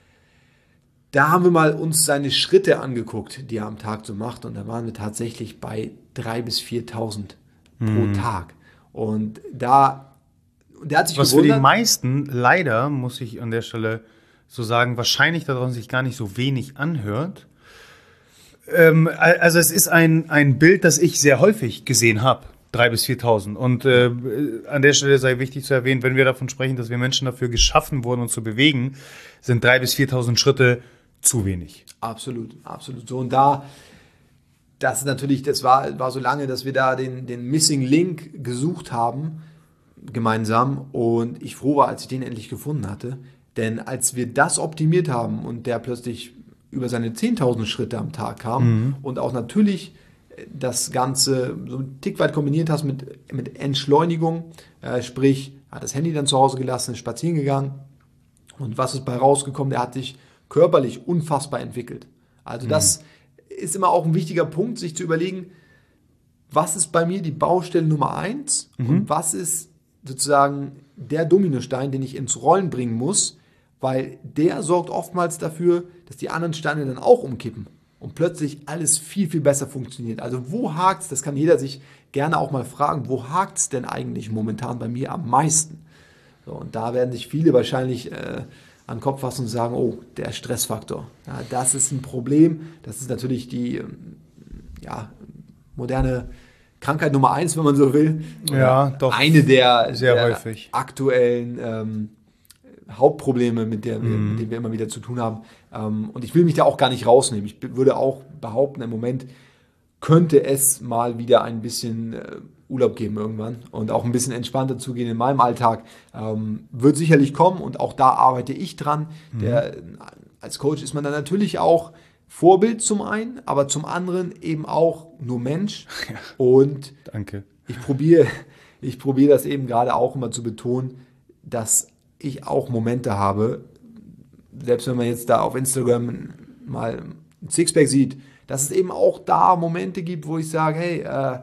Da haben wir mal uns seine Schritte angeguckt, die er am Tag so macht, und da waren wir tatsächlich bei dreitausend bis viertausend mhm. pro Tag. Und da, der hat sich was gewundert, für die meisten, leider, muss ich an der Stelle so sagen, wahrscheinlich daran sich gar nicht so wenig anhört. Ähm, also es ist ein, ein Bild, das ich sehr häufig gesehen habe, dreitausend bis viertausend. Und äh, an der Stelle sei wichtig zu erwähnen, wenn wir davon sprechen, dass wir Menschen dafür geschaffen wurden, uns zu bewegen, sind dreitausend bis viertausend Schritte zu wenig. Absolut, absolut. So, und da, das ist natürlich, das war, war so lange, dass wir da den, den Missing Link gesucht haben, gemeinsam. Und ich froh war, als ich den endlich gefunden hatte. Denn als wir das optimiert haben und der plötzlich über seine zehntausend Schritte am Tag kam mhm. und auch natürlich das Ganze so ein Tick weit kombiniert hast mit, mit Entschleunigung, äh, sprich, hat das Handy dann zu Hause gelassen, ist spazieren gegangen, und was ist bei rausgekommen? Der hat sich körperlich unfassbar entwickelt. Also mhm. das ist immer auch ein wichtiger Punkt, sich zu überlegen, was ist bei mir die Baustelle Nummer eins mhm. und was ist sozusagen der Dominostein, den ich ins Rollen bringen muss, weil der sorgt oftmals dafür, dass die anderen Steine dann auch umkippen und plötzlich alles viel, viel besser funktioniert. Also wo hakt's? Das kann jeder sich gerne auch mal fragen, wo hakt's denn eigentlich momentan bei mir am meisten? So, und da werden sich viele wahrscheinlich äh, an den Kopf fassen und sagen, oh, der Stressfaktor. Ja, das ist ein Problem. Das ist natürlich die ähm, ja, moderne Krankheit Nummer eins, wenn man so will. Ja, doch. Eine der, sehr der häufig. aktuellen ähm, Hauptprobleme, mit, der, mm. mit denen wir immer wieder zu tun haben. Ähm, und ich will mich da auch gar nicht rausnehmen. Ich würde auch behaupten, im Moment könnte es mal wieder ein bisschen äh, Urlaub geben irgendwann und auch ein bisschen entspannter zugehen in meinem Alltag. Ähm, wird sicherlich kommen und auch da arbeite ich dran. Mm. Der, als Coach ist man dann natürlich auch Vorbild zum einen, aber zum anderen eben auch nur Mensch. Ja. Und Danke. ich probiere ich probiere das eben gerade auch immer zu betonen, dass ich auch Momente habe, selbst wenn man jetzt da auf Instagram mal ein Sixpack sieht, dass es eben auch da Momente gibt, wo ich sage, hey, äh,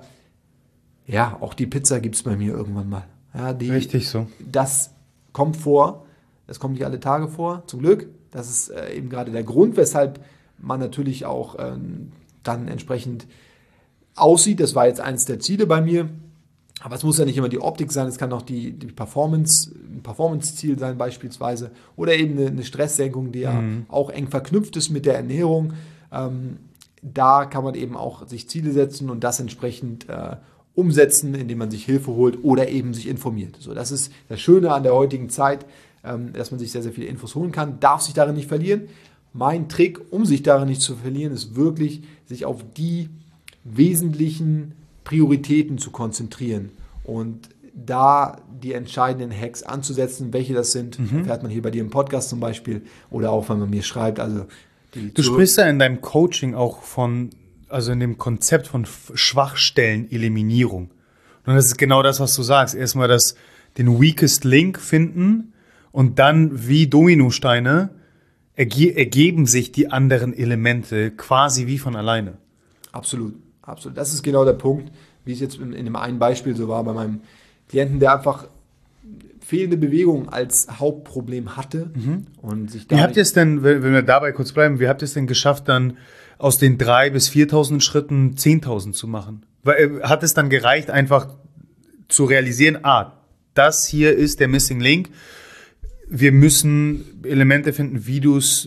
ja, auch die Pizza gibt es bei mir irgendwann mal. Ja, die, Richtig so. Das kommt vor, das kommt nicht alle Tage vor, zum Glück. Das ist äh, eben gerade der Grund, weshalb man natürlich auch ähm, dann entsprechend aussieht. Das war jetzt eines der Ziele bei mir. Aber es muss ja nicht immer die Optik sein, es kann auch die, die Performance, ein Performance-Ziel sein beispielsweise oder eben eine, eine Stresssenkung, die ja mhm. auch eng verknüpft ist mit der Ernährung. Ähm, da kann man eben auch sich Ziele setzen und das entsprechend äh, umsetzen, indem man sich Hilfe holt oder eben sich informiert. So, das ist das Schöne an der heutigen Zeit, ähm, dass man sich sehr, sehr viele Infos holen kann, darf sich darin nicht verlieren. Mein Trick, um sich darin nicht zu verlieren, ist wirklich, sich auf die wesentlichen Prioritäten zu konzentrieren und da die entscheidenden Hacks anzusetzen. Welche das sind, mhm. erfährt man hier bei dir im Podcast zum Beispiel oder auch, wenn man mir schreibt. Also die du sprichst ja in deinem Coaching auch von, also in dem Konzept von Schwachstelleneliminierung. Und das ist genau das, was du sagst. Erstmal das, den weakest link finden und dann wie Dominosteine erge- ergeben sich die anderen Elemente quasi wie von alleine. Absolut, absolut. Das ist genau der Punkt, wie es jetzt in, in dem einen Beispiel so war bei meinem Klienten, der einfach fehlende Bewegung als Hauptproblem hatte. Mhm. Und sich wie habt ihr es denn, wenn wir dabei kurz bleiben, wie habt ihr es denn geschafft, dann aus den drei bis viertausend Schritten zehntausend zu machen? Weil, hat es dann gereicht, einfach zu realisieren, ah, das hier ist der Missing Link. Wir müssen Elemente finden, wie du es,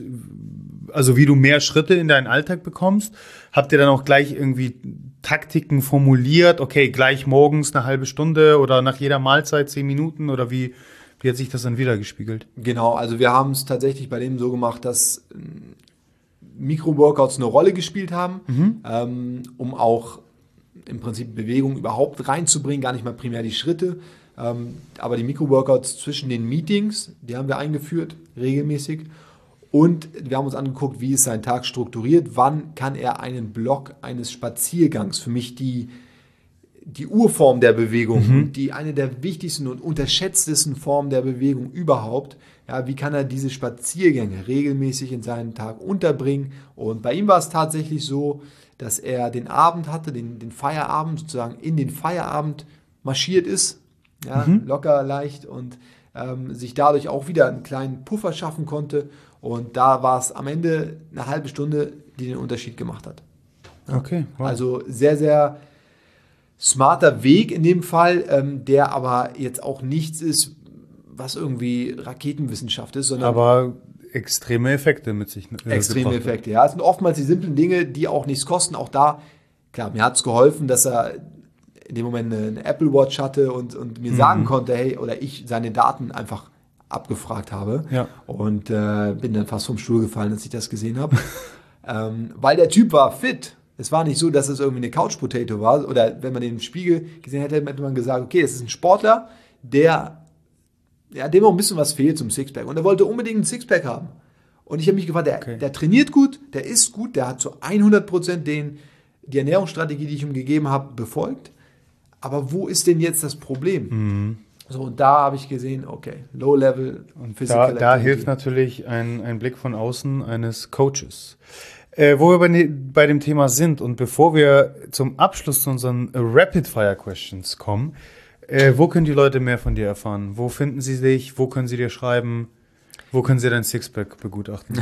also wie du mehr Schritte in deinen Alltag bekommst. Habt ihr dann auch gleich irgendwie Taktiken formuliert? Okay, gleich morgens eine halbe Stunde oder nach jeder Mahlzeit zehn Minuten oder wie, wie hat sich das dann wieder gespiegelt? Genau, also wir haben es tatsächlich bei dem so gemacht, dass Mikro-Workouts eine Rolle gespielt haben, mhm. ähm, um auch im Prinzip Bewegung überhaupt reinzubringen, gar nicht mal primär die Schritte. Ähm, aber die Mikro-Workouts zwischen den Meetings, die haben wir eingeführt, regelmäßig. Und wir haben uns angeguckt, wie ist sein Tag strukturiert, wann kann er einen Block eines Spaziergangs, für mich die, die Urform der Bewegung, mhm. die eine der wichtigsten und unterschätztesten Formen der Bewegung überhaupt, ja, wie kann er diese Spaziergänge regelmäßig in seinen Tag unterbringen. Und bei ihm war es tatsächlich so, dass er den Abend hatte, den, den Feierabend, sozusagen in den Feierabend marschiert ist, ja, mhm. locker, leicht und ähm, sich dadurch auch wieder einen kleinen Puffer schaffen konnte. Und da war es am Ende eine halbe Stunde, die den Unterschied gemacht hat. Ja. Okay. Wow. Also sehr, sehr smarter Weg in dem Fall, ähm, der aber jetzt auch nichts ist, was irgendwie Raketenwissenschaft ist, sondern aber extreme Effekte mit sich. Äh, extreme Effekte, ja. Es sind oftmals die simplen Dinge, die auch nichts kosten. Auch da, klar, mir hat es geholfen, dass er in dem Moment eine, eine Apple Watch hatte und, und mir mhm. sagen konnte, hey, oder ich seine Daten einfach abgefragt habe. Ja. Und äh, bin dann fast vom Stuhl gefallen, als ich das gesehen habe. ähm, weil der Typ war fit. Es war nicht so, dass es irgendwie eine Couch Potato war. Oder wenn man den im Spiegel gesehen hätte, hätte man gesagt, okay, das ist ein Sportler, der ja, dem auch ein bisschen was fehlt zum Sixpack. Und er wollte unbedingt ein Sixpack haben. Und ich habe mich gefragt, der, okay. der trainiert gut, der isst gut, der hat zu hundert Prozent den, die Ernährungsstrategie, die ich ihm gegeben habe, befolgt. Aber wo ist denn jetzt das Problem? Mhm. So, und da habe ich gesehen, okay, Low Level und Physical Da, da hilft natürlich ein, ein Blick von außen eines Coaches. Äh, wo wir bei, ne, bei dem Thema sind und bevor wir zum Abschluss zu unseren Rapid-Fire-Questions kommen, äh, wo können die Leute mehr von dir erfahren? Wo finden sie dich? Wo können sie dir schreiben? Wo können sie dein Sixpack begutachten?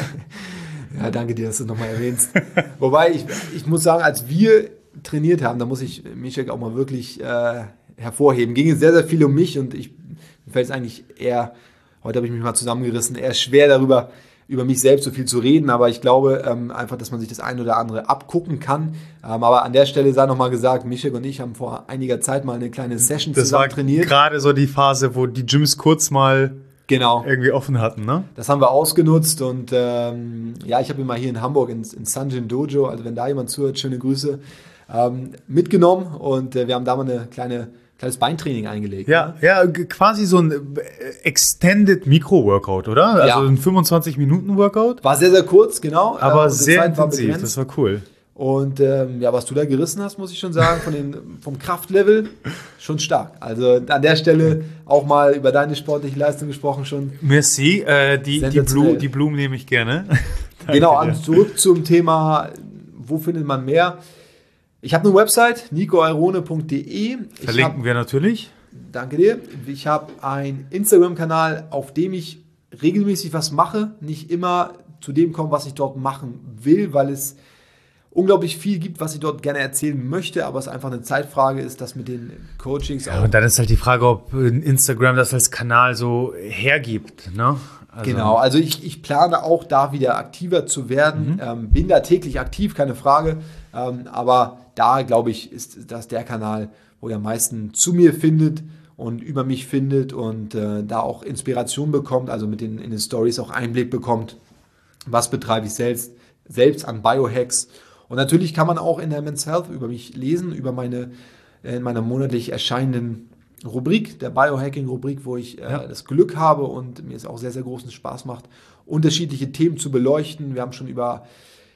Ja, danke dir, dass du nochmal erwähnst. Wobei, ich, ich muss sagen, als wir trainiert haben, da muss ich Mischek auch mal wirklich äh, hervorheben. Ging es sehr, sehr viel um mich und ich, mir fällt es eigentlich eher, heute habe ich mich mal zusammengerissen, eher schwer darüber, über mich selbst so viel zu reden, aber ich glaube ähm, einfach, dass man sich das ein oder andere abgucken kann. Ähm, aber an der Stelle sei nochmal gesagt, Mischek und ich haben vor einiger Zeit mal eine kleine Session das zusammen war trainiert. Gerade so die Phase, wo die Gyms kurz mal genau. irgendwie offen hatten, ne? Das haben wir ausgenutzt und ähm, ja, ich habe ihn mal hier in Hamburg ins, ins Sanjin Dojo, also wenn da jemand zuhört, schöne Grüße, ähm, mitgenommen und äh, wir haben da mal eine kleine kleines Beintraining eingelegt. Ja, ne? ja, g- quasi so ein äh, Extended Micro-Workout, oder? Also Ja. ein fünfundzwanzig Minuten Workout, War sehr, sehr kurz, genau. aber äh, unsere sehr Zeit war intensiv, begrenzt. das war cool. Und ähm, ja, was du da gerissen hast, muss ich schon sagen, von den, vom Kraftlevel, schon stark. Also an der Stelle auch mal über deine sportliche Leistung gesprochen schon. Merci, äh, die, die, Sensationell. Blu, die Blumen nehme ich gerne. Genau, Danke an, dir. zurück zum Thema, wo findet man mehr? Ich habe eine Website, nico airone punkt de. Ich Verlinken hab, wir natürlich. Danke dir. Ich habe einen Instagram-Kanal, auf dem ich regelmäßig was mache, nicht immer zu dem komme, was ich dort machen will, weil es unglaublich viel gibt, was ich dort gerne erzählen möchte, aber es einfach eine Zeitfrage ist, dass mit den Coachings Ja, auch. und dann ist halt die Frage, ob Instagram das als Kanal so hergibt, ne? Also, Genau, also ich, ich plane auch da wieder aktiver zu werden, ähm, bin da täglich aktiv, keine Frage, ähm, aber da glaube ich, ist das der Kanal, wo ihr am meisten zu mir findet und über mich findet und äh, da auch Inspiration bekommt, also mit den, in den Stories auch Einblick bekommt, was betreibe ich selbst, selbst an Biohacks. Und natürlich kann man auch in der Men's Health über mich lesen, über meine, in meiner monatlich erscheinenden Rubrik, der Biohacking-Rubrik, wo ich äh, Ja. das Glück habe und mir es auch sehr, sehr großen Spaß macht, unterschiedliche Themen zu beleuchten. Wir haben schon über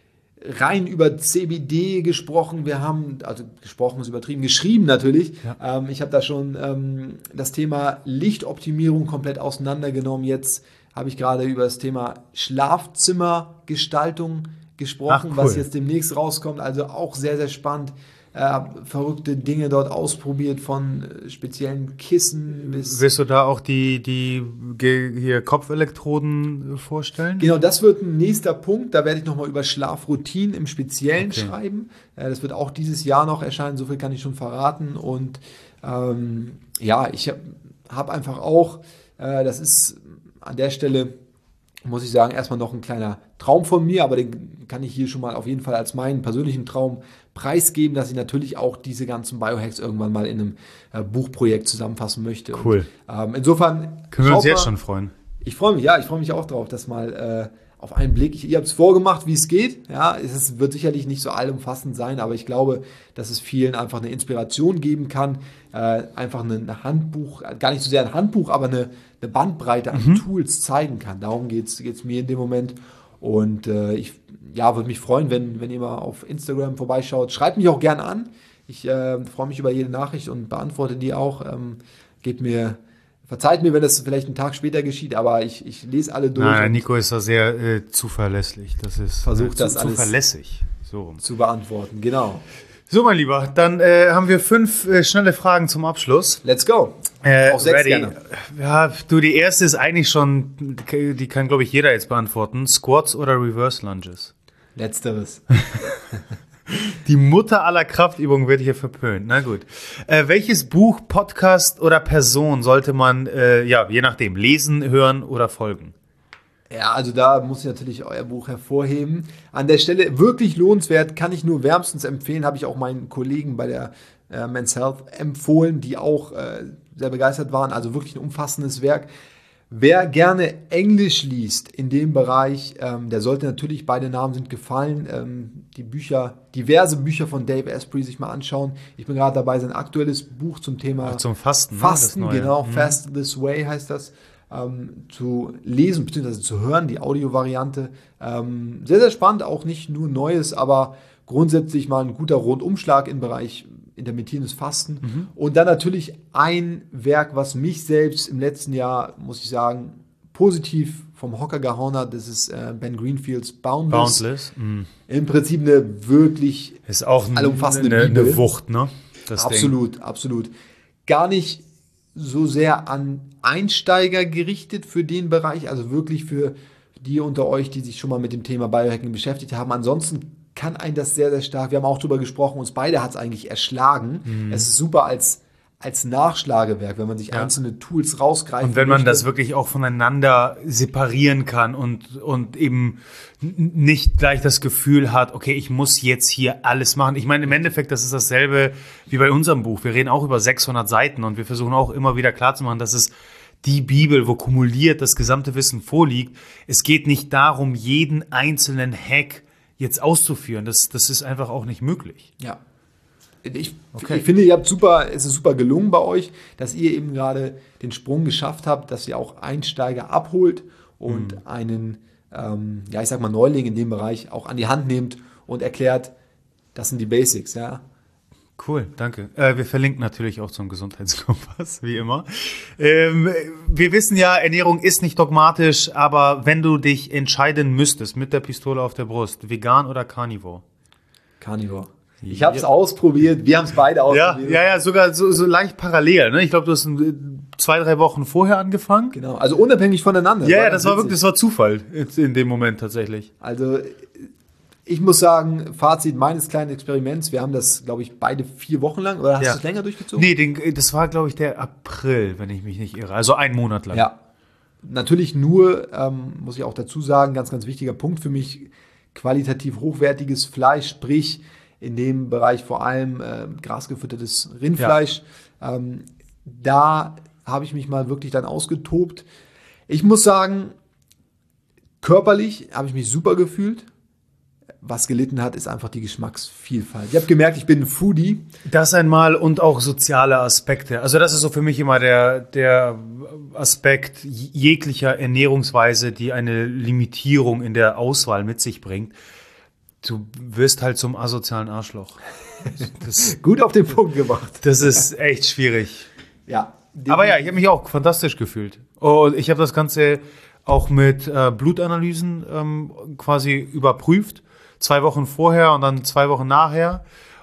rein über C B D gesprochen. Wir haben, also gesprochen ist übertrieben, geschrieben natürlich. Ja. Ähm, ich habe da schon ähm, das Thema Lichtoptimierung komplett auseinandergenommen. Jetzt habe ich gerade über das Thema Schlafzimmergestaltung gesprochen, Ach, cool. was jetzt demnächst rauskommt. Also auch sehr, sehr spannend. Äh, verrückte Dinge dort ausprobiert, von äh, speziellen Kissen bis... Willst du da auch die, die ge- hier Kopfelektroden vorstellen? Genau, das wird ein nächster Punkt. Da werde ich nochmal über Schlafroutinen im Speziellen Okay. schreiben. Äh, das wird auch dieses Jahr noch erscheinen, so viel kann ich schon verraten. Und ähm, ja, ich habe hab einfach auch, äh, das ist an der Stelle, muss ich sagen, erstmal noch ein kleiner Traum von mir, aber den kann ich hier schon mal auf jeden Fall als meinen persönlichen Traum preisgeben, dass ich natürlich auch diese ganzen Biohacks irgendwann mal in einem äh, Buchprojekt zusammenfassen möchte. Cool. Und, ähm, insofern Können wir uns schaut jetzt mal- schon freuen. Ich freue mich, ja, ich freue mich auch drauf, dass mal äh, auf einen Blick, ich, ihr habt es vorgemacht, wie es geht, ja, es ist, wird sicherlich nicht so allumfassend sein, aber ich glaube, dass es vielen einfach eine Inspiration geben kann, äh, einfach eine, eine Handbuch, gar nicht so sehr ein Handbuch, aber eine, eine Bandbreite an Tools zeigen kann. Darum geht es mir in dem Moment und äh, ich ja, würde mich freuen, wenn, wenn ihr mal auf Instagram vorbeischaut. Schreibt mich auch gerne an, ich äh, freue mich über jede Nachricht und beantworte die auch, ähm, gebt mir Verzeiht mir, wenn das vielleicht einen Tag später geschieht, aber ich, ich lese alle durch Nein, und Nico ist da sehr äh, zuverlässig. Das ist Versucht äh, zu, das alles- zuverlässig. So, rum. zu beantworten. Genau. so mein Lieber, dann äh, haben wir fünf äh, schnelle Fragen zum Abschluss. Let's go. Äh, Auch sechs ready. gerne. Ja, du, die erste ist eigentlich schon, die kann, glaube ich, jeder jetzt beantworten. Squats oder Reverse Lunges? Letzteres. Die Mutter aller Kraftübungen wird hier verpönt. Na gut. Äh, welches Buch, Podcast oder Person sollte man, äh, ja, je nachdem, lesen, hören oder folgen? Ja, also da muss ich natürlich euer Buch hervorheben. An der Stelle wirklich lohnenswert, kann ich nur wärmstens empfehlen, habe ich auch meinen Kollegen bei der äh, Men's Health empfohlen, die auch äh, sehr begeistert waren. Also wirklich ein umfassendes Werk. Wer gerne Englisch liest in dem Bereich, ähm, der sollte natürlich, beide Namen sind gefallen, ähm, die Bücher, diverse Bücher von Dave Asprey sich mal anschauen. Ich bin gerade dabei, sein aktuelles Buch zum Thema Ach, zum Fasten. ne? Fasten, Das Neue. genau, Mhm. Fast This Way heißt das, ähm, zu lesen bzw. zu hören, die Audiovariante. Ähm, sehr, sehr spannend, auch nicht nur Neues, aber grundsätzlich mal ein guter Rundumschlag im Bereich intermittierendes Fasten. Mhm. Und dann natürlich ein Werk, was mich selbst im letzten Jahr, muss ich sagen, positiv vom Hocker gehauen hat. Das ist äh, Ben Greenfields Boundless. Boundless. Mm. Im Prinzip eine wirklich ist auch ein, allumfassende eine, Bibel. eine Wucht, ne? Das absolut, Ding. absolut. Gar nicht so sehr an Einsteiger gerichtet für den Bereich, also wirklich für die unter euch, die sich schon mal mit dem Thema Biohacking beschäftigt haben. Ansonsten kann einen das sehr, sehr stark, wir haben auch drüber gesprochen, uns beide hat es eigentlich erschlagen. Mhm. Es ist super als, als Nachschlagewerk, wenn man sich ja. einzelne Tools rausgreift. Und wenn man möchte. das wirklich auch voneinander separieren kann und, und eben nicht gleich das Gefühl hat, okay, ich muss jetzt hier alles machen. Ich meine, im Endeffekt, das ist dasselbe wie bei unserem Buch. Wir reden auch über sechshundert Seiten und wir versuchen auch immer wieder klarzumachen, dass es die Bibel, wo kumuliert das gesamte Wissen vorliegt. Es geht nicht darum, jeden einzelnen Hack jetzt auszuführen. Das, das ist einfach auch nicht möglich. Ja. Ich, okay. ich finde, ihr habt super, es ist super gelungen bei euch, dass ihr eben gerade den Sprung geschafft habt, dass ihr auch Einsteiger abholt und mhm. einen, ähm, ja, ich sag mal, Neuling in dem Bereich auch an die Hand nehmt und erklärt, das sind die Basics, ja. Cool, danke. Äh, wir verlinken natürlich auch zum Gesundheitskompass, wie immer. Ähm, wir wissen ja, Ernährung ist nicht dogmatisch, aber wenn du dich entscheiden müsstest mit der Pistole auf der Brust, vegan oder Carnivore? Carnivore. Ich habe es ja. ausprobiert, wir haben es beide ausprobiert. Ja, ja, ja, sogar so, so leicht parallel. Ne? Ich glaube, du hast zwei, drei Wochen vorher angefangen. Genau, also unabhängig voneinander. Ja, ja, das war wirklich, das war Zufall in dem Moment tatsächlich. Also ich muss sagen, Fazit meines kleinen Experiments, wir haben das, glaube ich, beide vier Wochen lang, oder hast ja. du es länger durchgezogen? Nee, den, das war, glaube ich, der April, wenn ich mich nicht irre. Also einen Monat lang. Ja, natürlich nur, ähm, muss ich auch dazu sagen, ganz, ganz wichtiger Punkt für mich, qualitativ hochwertiges Fleisch, sprich in dem Bereich vor allem äh, grasgefüttertes Rindfleisch. Ja. Ähm, da habe ich mich mal wirklich dann ausgetobt. Ich muss sagen, körperlich habe ich mich super gefühlt. Was gelitten hat, ist einfach die Geschmacksvielfalt. Ich habe gemerkt, ich bin ein Foodie. Das einmal und auch soziale Aspekte. Also das ist so für mich immer der, der Aspekt jeglicher Ernährungsweise, die eine Limitierung in der Auswahl mit sich bringt. Du wirst halt zum asozialen Arschloch. Das, gut auf den Punkt gebracht. Das ist echt schwierig. Ja. Aber ja, ich habe mich auch fantastisch gefühlt. Und ich habe das Ganze auch mit äh, Blutanalysen ähm, quasi überprüft. Zwei Wochen vorher und dann zwei Wochen nachher.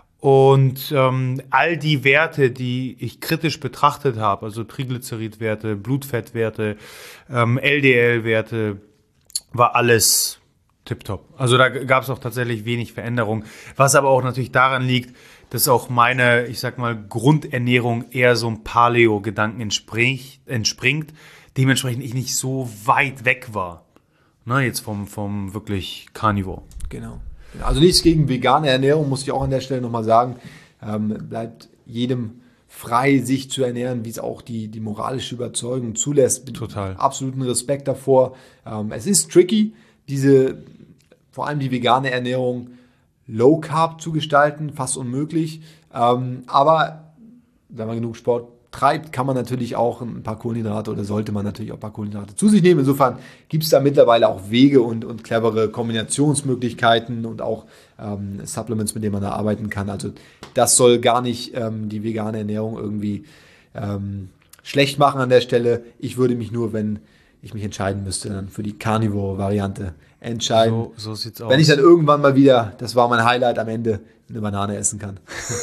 Und ähm, all die Werte, die ich kritisch betrachtet habe, also Triglyceridwerte, Blutfettwerte, ähm, L D L-Werte, war alles tipptopp. Also da gab es auch tatsächlich wenig Veränderung. Was aber auch natürlich daran liegt, dass auch meine, ich sag mal, Grundernährung eher so einem Paleo-Gedanken entspringt. Dementsprechend ich nicht so weit weg war. Na, jetzt vom, vom wirklich Carnivore. Genau. Also nichts gegen vegane Ernährung, muss ich auch an der Stelle nochmal sagen. Ähm, bleibt jedem frei, sich zu ernähren, wie es auch die, die moralische Überzeugung zulässt. Total. Absoluten Respekt davor. Ähm, es ist tricky, diese, vor allem die vegane Ernährung Low Carb zu gestalten, fast unmöglich. Ähm, aber wenn man genug Sport treibt, kann man natürlich auch ein paar Kohlenhydrate oder sollte man natürlich auch ein paar Kohlenhydrate zu sich nehmen. Insofern gibt es da mittlerweile auch Wege und, und clevere Kombinationsmöglichkeiten und auch ähm, Supplements, mit denen man da arbeiten kann. Also das soll gar nicht ähm, die vegane Ernährung irgendwie ähm, schlecht machen an der Stelle. Ich würde mich nur, wenn ich mich entscheiden müsste, dann für die Carnivore-Variante entscheiden. So, so sieht's aus. Wenn ich dann irgendwann mal wieder, das war mein Highlight, am Ende eine Banane essen kann.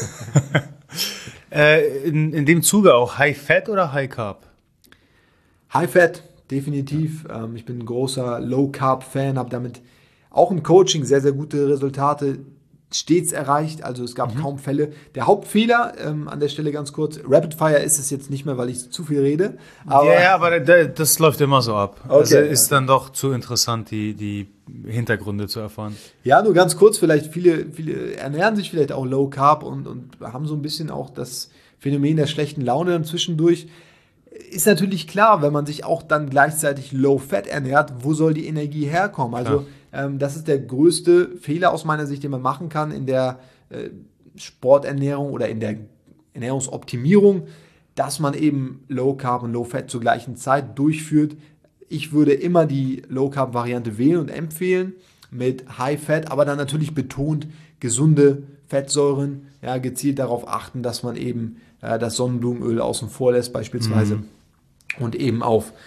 Äh, in, in dem Zuge auch High Fat oder High Carb? High Fat, definitiv. Ähm, ich bin ein großer Low Carb Fan, habe damit auch im Coaching sehr, sehr gute Resultate stets erreicht. Also es gab mhm. kaum Fälle. Der Hauptfehler, ähm, an der Stelle ganz kurz, Rapid Fire ist es jetzt nicht mehr, weil ich zu viel rede. Aber ja, ja, aber das läuft immer so ab. Okay. Also ist dann doch zu interessant, die, die Hintergründe zu erfahren. Ja, nur ganz kurz, vielleicht viele, viele ernähren sich vielleicht auch Low Carb und, und haben so ein bisschen auch das Phänomen der schlechten Laune dann zwischendurch. Ist natürlich klar, wenn man sich auch dann gleichzeitig Low Fat ernährt, wo soll die Energie herkommen? Also ähm, das ist der größte Fehler aus meiner Sicht, den man machen kann in der äh, Sporternährung oder in der Ernährungsoptimierung, dass man eben Low Carb und Low Fat zur gleichen Zeit durchführt. Ich würde immer die Low Carb Variante wählen und empfehlen mit High Fat, aber dann natürlich betont gesunde Fettsäuren, ja, gezielt darauf achten, dass man eben äh, das Sonnenblumenöl außen vor lässt beispielsweise mhm. und eben auf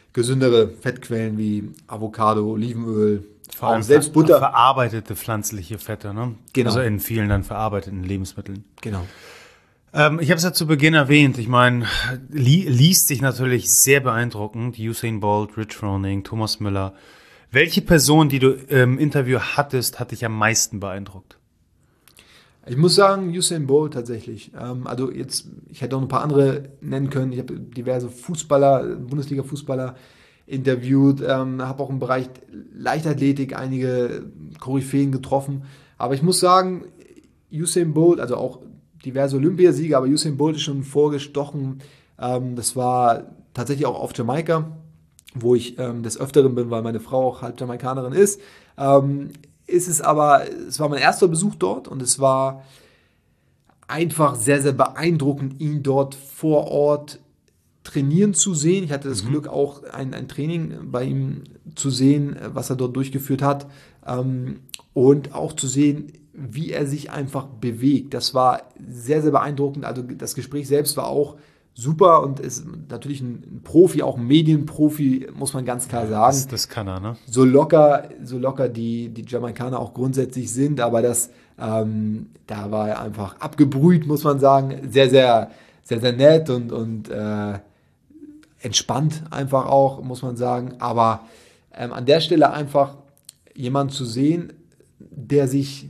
gesündere Fettquellen wie Avocado, Olivenöl, Vor allem selbst Butter. Verarbeitete pflanzliche Fette, ne? Genau. Also in vielen dann verarbeiteten Lebensmitteln. Genau. Ähm, ich habe es ja zu Beginn erwähnt. Ich meine, li liest sich natürlich sehr beeindruckend. Usain Bolt, Rich Froning, Thomas Müller. Welche Person, die du im Interview hattest, hat dich am meisten beeindruckt? Ich muss sagen, Usain Bolt tatsächlich. Ähm, also jetzt, ich hätte auch ein paar andere nennen können. Ich habe diverse Fußballer, Bundesliga-Fußballer interviewt, ähm, habe auch im Bereich Leichtathletik einige Koryphäen getroffen. Aber ich muss sagen, Usain Bolt, also auch diverse Olympiasieger, aber Usain Bolt ist schon vorgestochen. Ähm, das war tatsächlich auch auf Jamaika, wo ich ähm, des Öfteren bin, weil meine Frau auch halb Jamaikanerin ist. Ähm, ist es aber, es war mein erster Besuch dort und es war einfach sehr, sehr beeindruckend, ihn dort vor Ort trainieren zu sehen. Ich hatte das mhm. Glück, auch ein, ein Training bei ihm zu sehen, was er dort durchgeführt hat, ähm, und auch zu sehen, wie er sich einfach bewegt. Das war sehr, sehr beeindruckend. Also das Gespräch selbst war auch super und ist natürlich ein Profi, auch ein Medienprofi, muss man ganz klar sagen. Das, das kann er, ne? So locker, so locker die, die Jamaikaner auch grundsätzlich sind, aber das, ähm, da war er einfach abgebrüht, muss man sagen. Sehr, sehr, sehr, sehr nett und, und äh, entspannt einfach auch, muss man sagen. Aber ähm, an der Stelle einfach jemanden zu sehen, der sich,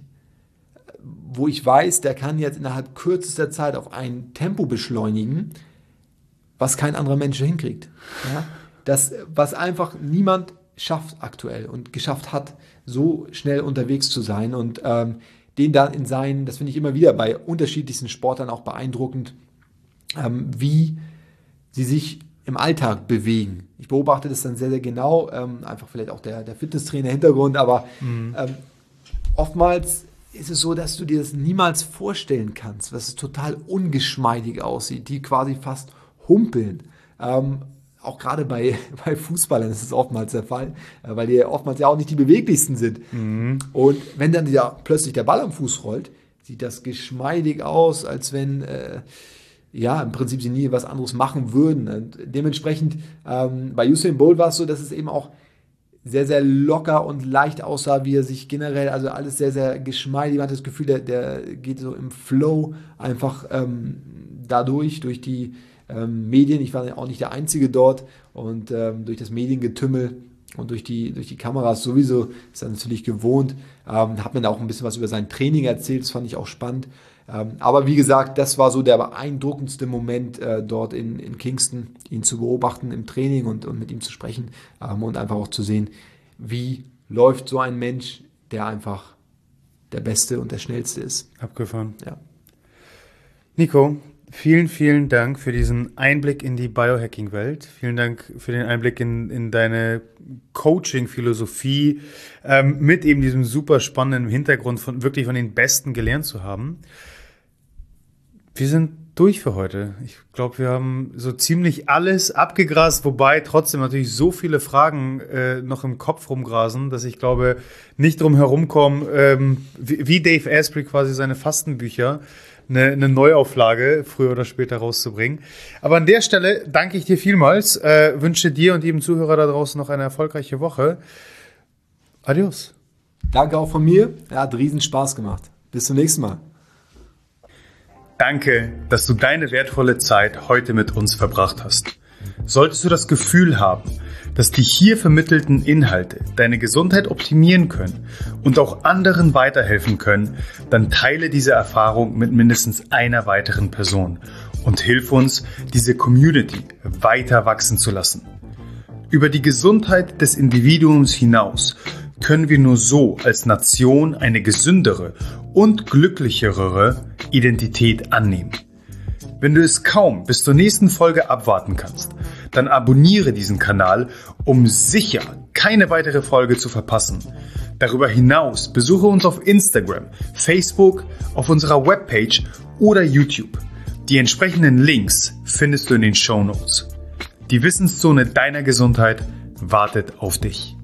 wo ich weiß, der kann jetzt innerhalb kürzester Zeit auf ein Tempo beschleunigen, was kein anderer Mensch hinkriegt. Ja? Das, was einfach niemand schafft aktuell und geschafft hat, so schnell unterwegs zu sein und ähm, den dann in seinen, das finde ich immer wieder bei unterschiedlichsten Sportlern auch beeindruckend, ähm, wie sie sich im Alltag bewegen. Ich beobachte das dann sehr, sehr genau, ähm, einfach vielleicht auch der, der Fitnesstrainer-Hintergrund, aber mhm. ähm, oftmals ist es so, dass du dir das niemals vorstellen kannst, dass es total ungeschmeidig aussieht, die quasi fast humpeln. Ähm, auch gerade bei, bei Fußballern ist es oftmals der Fall, äh, weil die oftmals ja auch nicht die beweglichsten sind. Mhm. Und wenn dann ja plötzlich der Ball am Fuß rollt, sieht das geschmeidig aus, als wenn äh, ja im Prinzip sie nie was anderes machen würden. Und dementsprechend ähm, bei Usain Bolt war es so, dass es eben auch sehr, sehr locker und leicht aussah, wie er sich generell, also alles sehr, sehr geschmeidig. Man hat das Gefühl, der, der geht so im Flow einfach ähm, dadurch, durch die ähm, Medien. Ich war auch nicht der Einzige dort und ähm, durch das Mediengetümmel und durch die, durch die Kameras sowieso ist er natürlich gewohnt. Ähm, hat man auch ein bisschen was über sein Training erzählt, das fand ich auch spannend. Ähm, aber wie gesagt, das war so der beeindruckendste Moment äh, dort in, in Kingston, ihn zu beobachten im Training und, und mit ihm zu sprechen ähm, und einfach auch zu sehen, wie läuft so ein Mensch, der einfach der Beste und der Schnellste ist. Abgefahren. Ja. Nico, vielen, vielen Dank für diesen Einblick in die Biohacking-Welt. Vielen Dank für den Einblick in, in deine Coaching-Philosophie, ähm, mit eben diesem super spannenden Hintergrund von wirklich von den Besten gelernt zu haben. Wir sind durch für heute. Ich glaube, wir haben so ziemlich alles abgegrast, wobei trotzdem natürlich so viele Fragen äh, noch im Kopf rumgrasen, dass ich glaube, nicht drum herum kommen, ähm, wie, wie Dave Asprey quasi seine Fastenbücher, eine, eine Neuauflage früher oder später rauszubringen. Aber an der Stelle danke ich dir vielmals, äh, wünsche dir und jedem Zuhörer da draußen noch eine erfolgreiche Woche. Adios. Danke auch von mir. Er hat riesen Spaß gemacht. Bis zum nächsten Mal. Danke, dass du deine wertvolle Zeit heute mit uns verbracht hast. Solltest du das Gefühl haben, dass die hier vermittelten Inhalte deine Gesundheit optimieren können und auch anderen weiterhelfen können, dann teile diese Erfahrung mit mindestens einer weiteren Person und hilf uns, diese Community weiter wachsen zu lassen. Über die Gesundheit des Individuums hinaus können wir nur so als Nation eine gesündere und glücklichere Identität annehmen. Wenn du es kaum bis zur nächsten Folge abwarten kannst, dann abonniere diesen Kanal, um sicher keine weitere Folge zu verpassen. Darüber hinaus besuche uns auf Instagram, Facebook, auf unserer Webpage oder YouTube. Die entsprechenden Links findest du in den Shownotes. Die Wissenszone deiner Gesundheit wartet auf dich.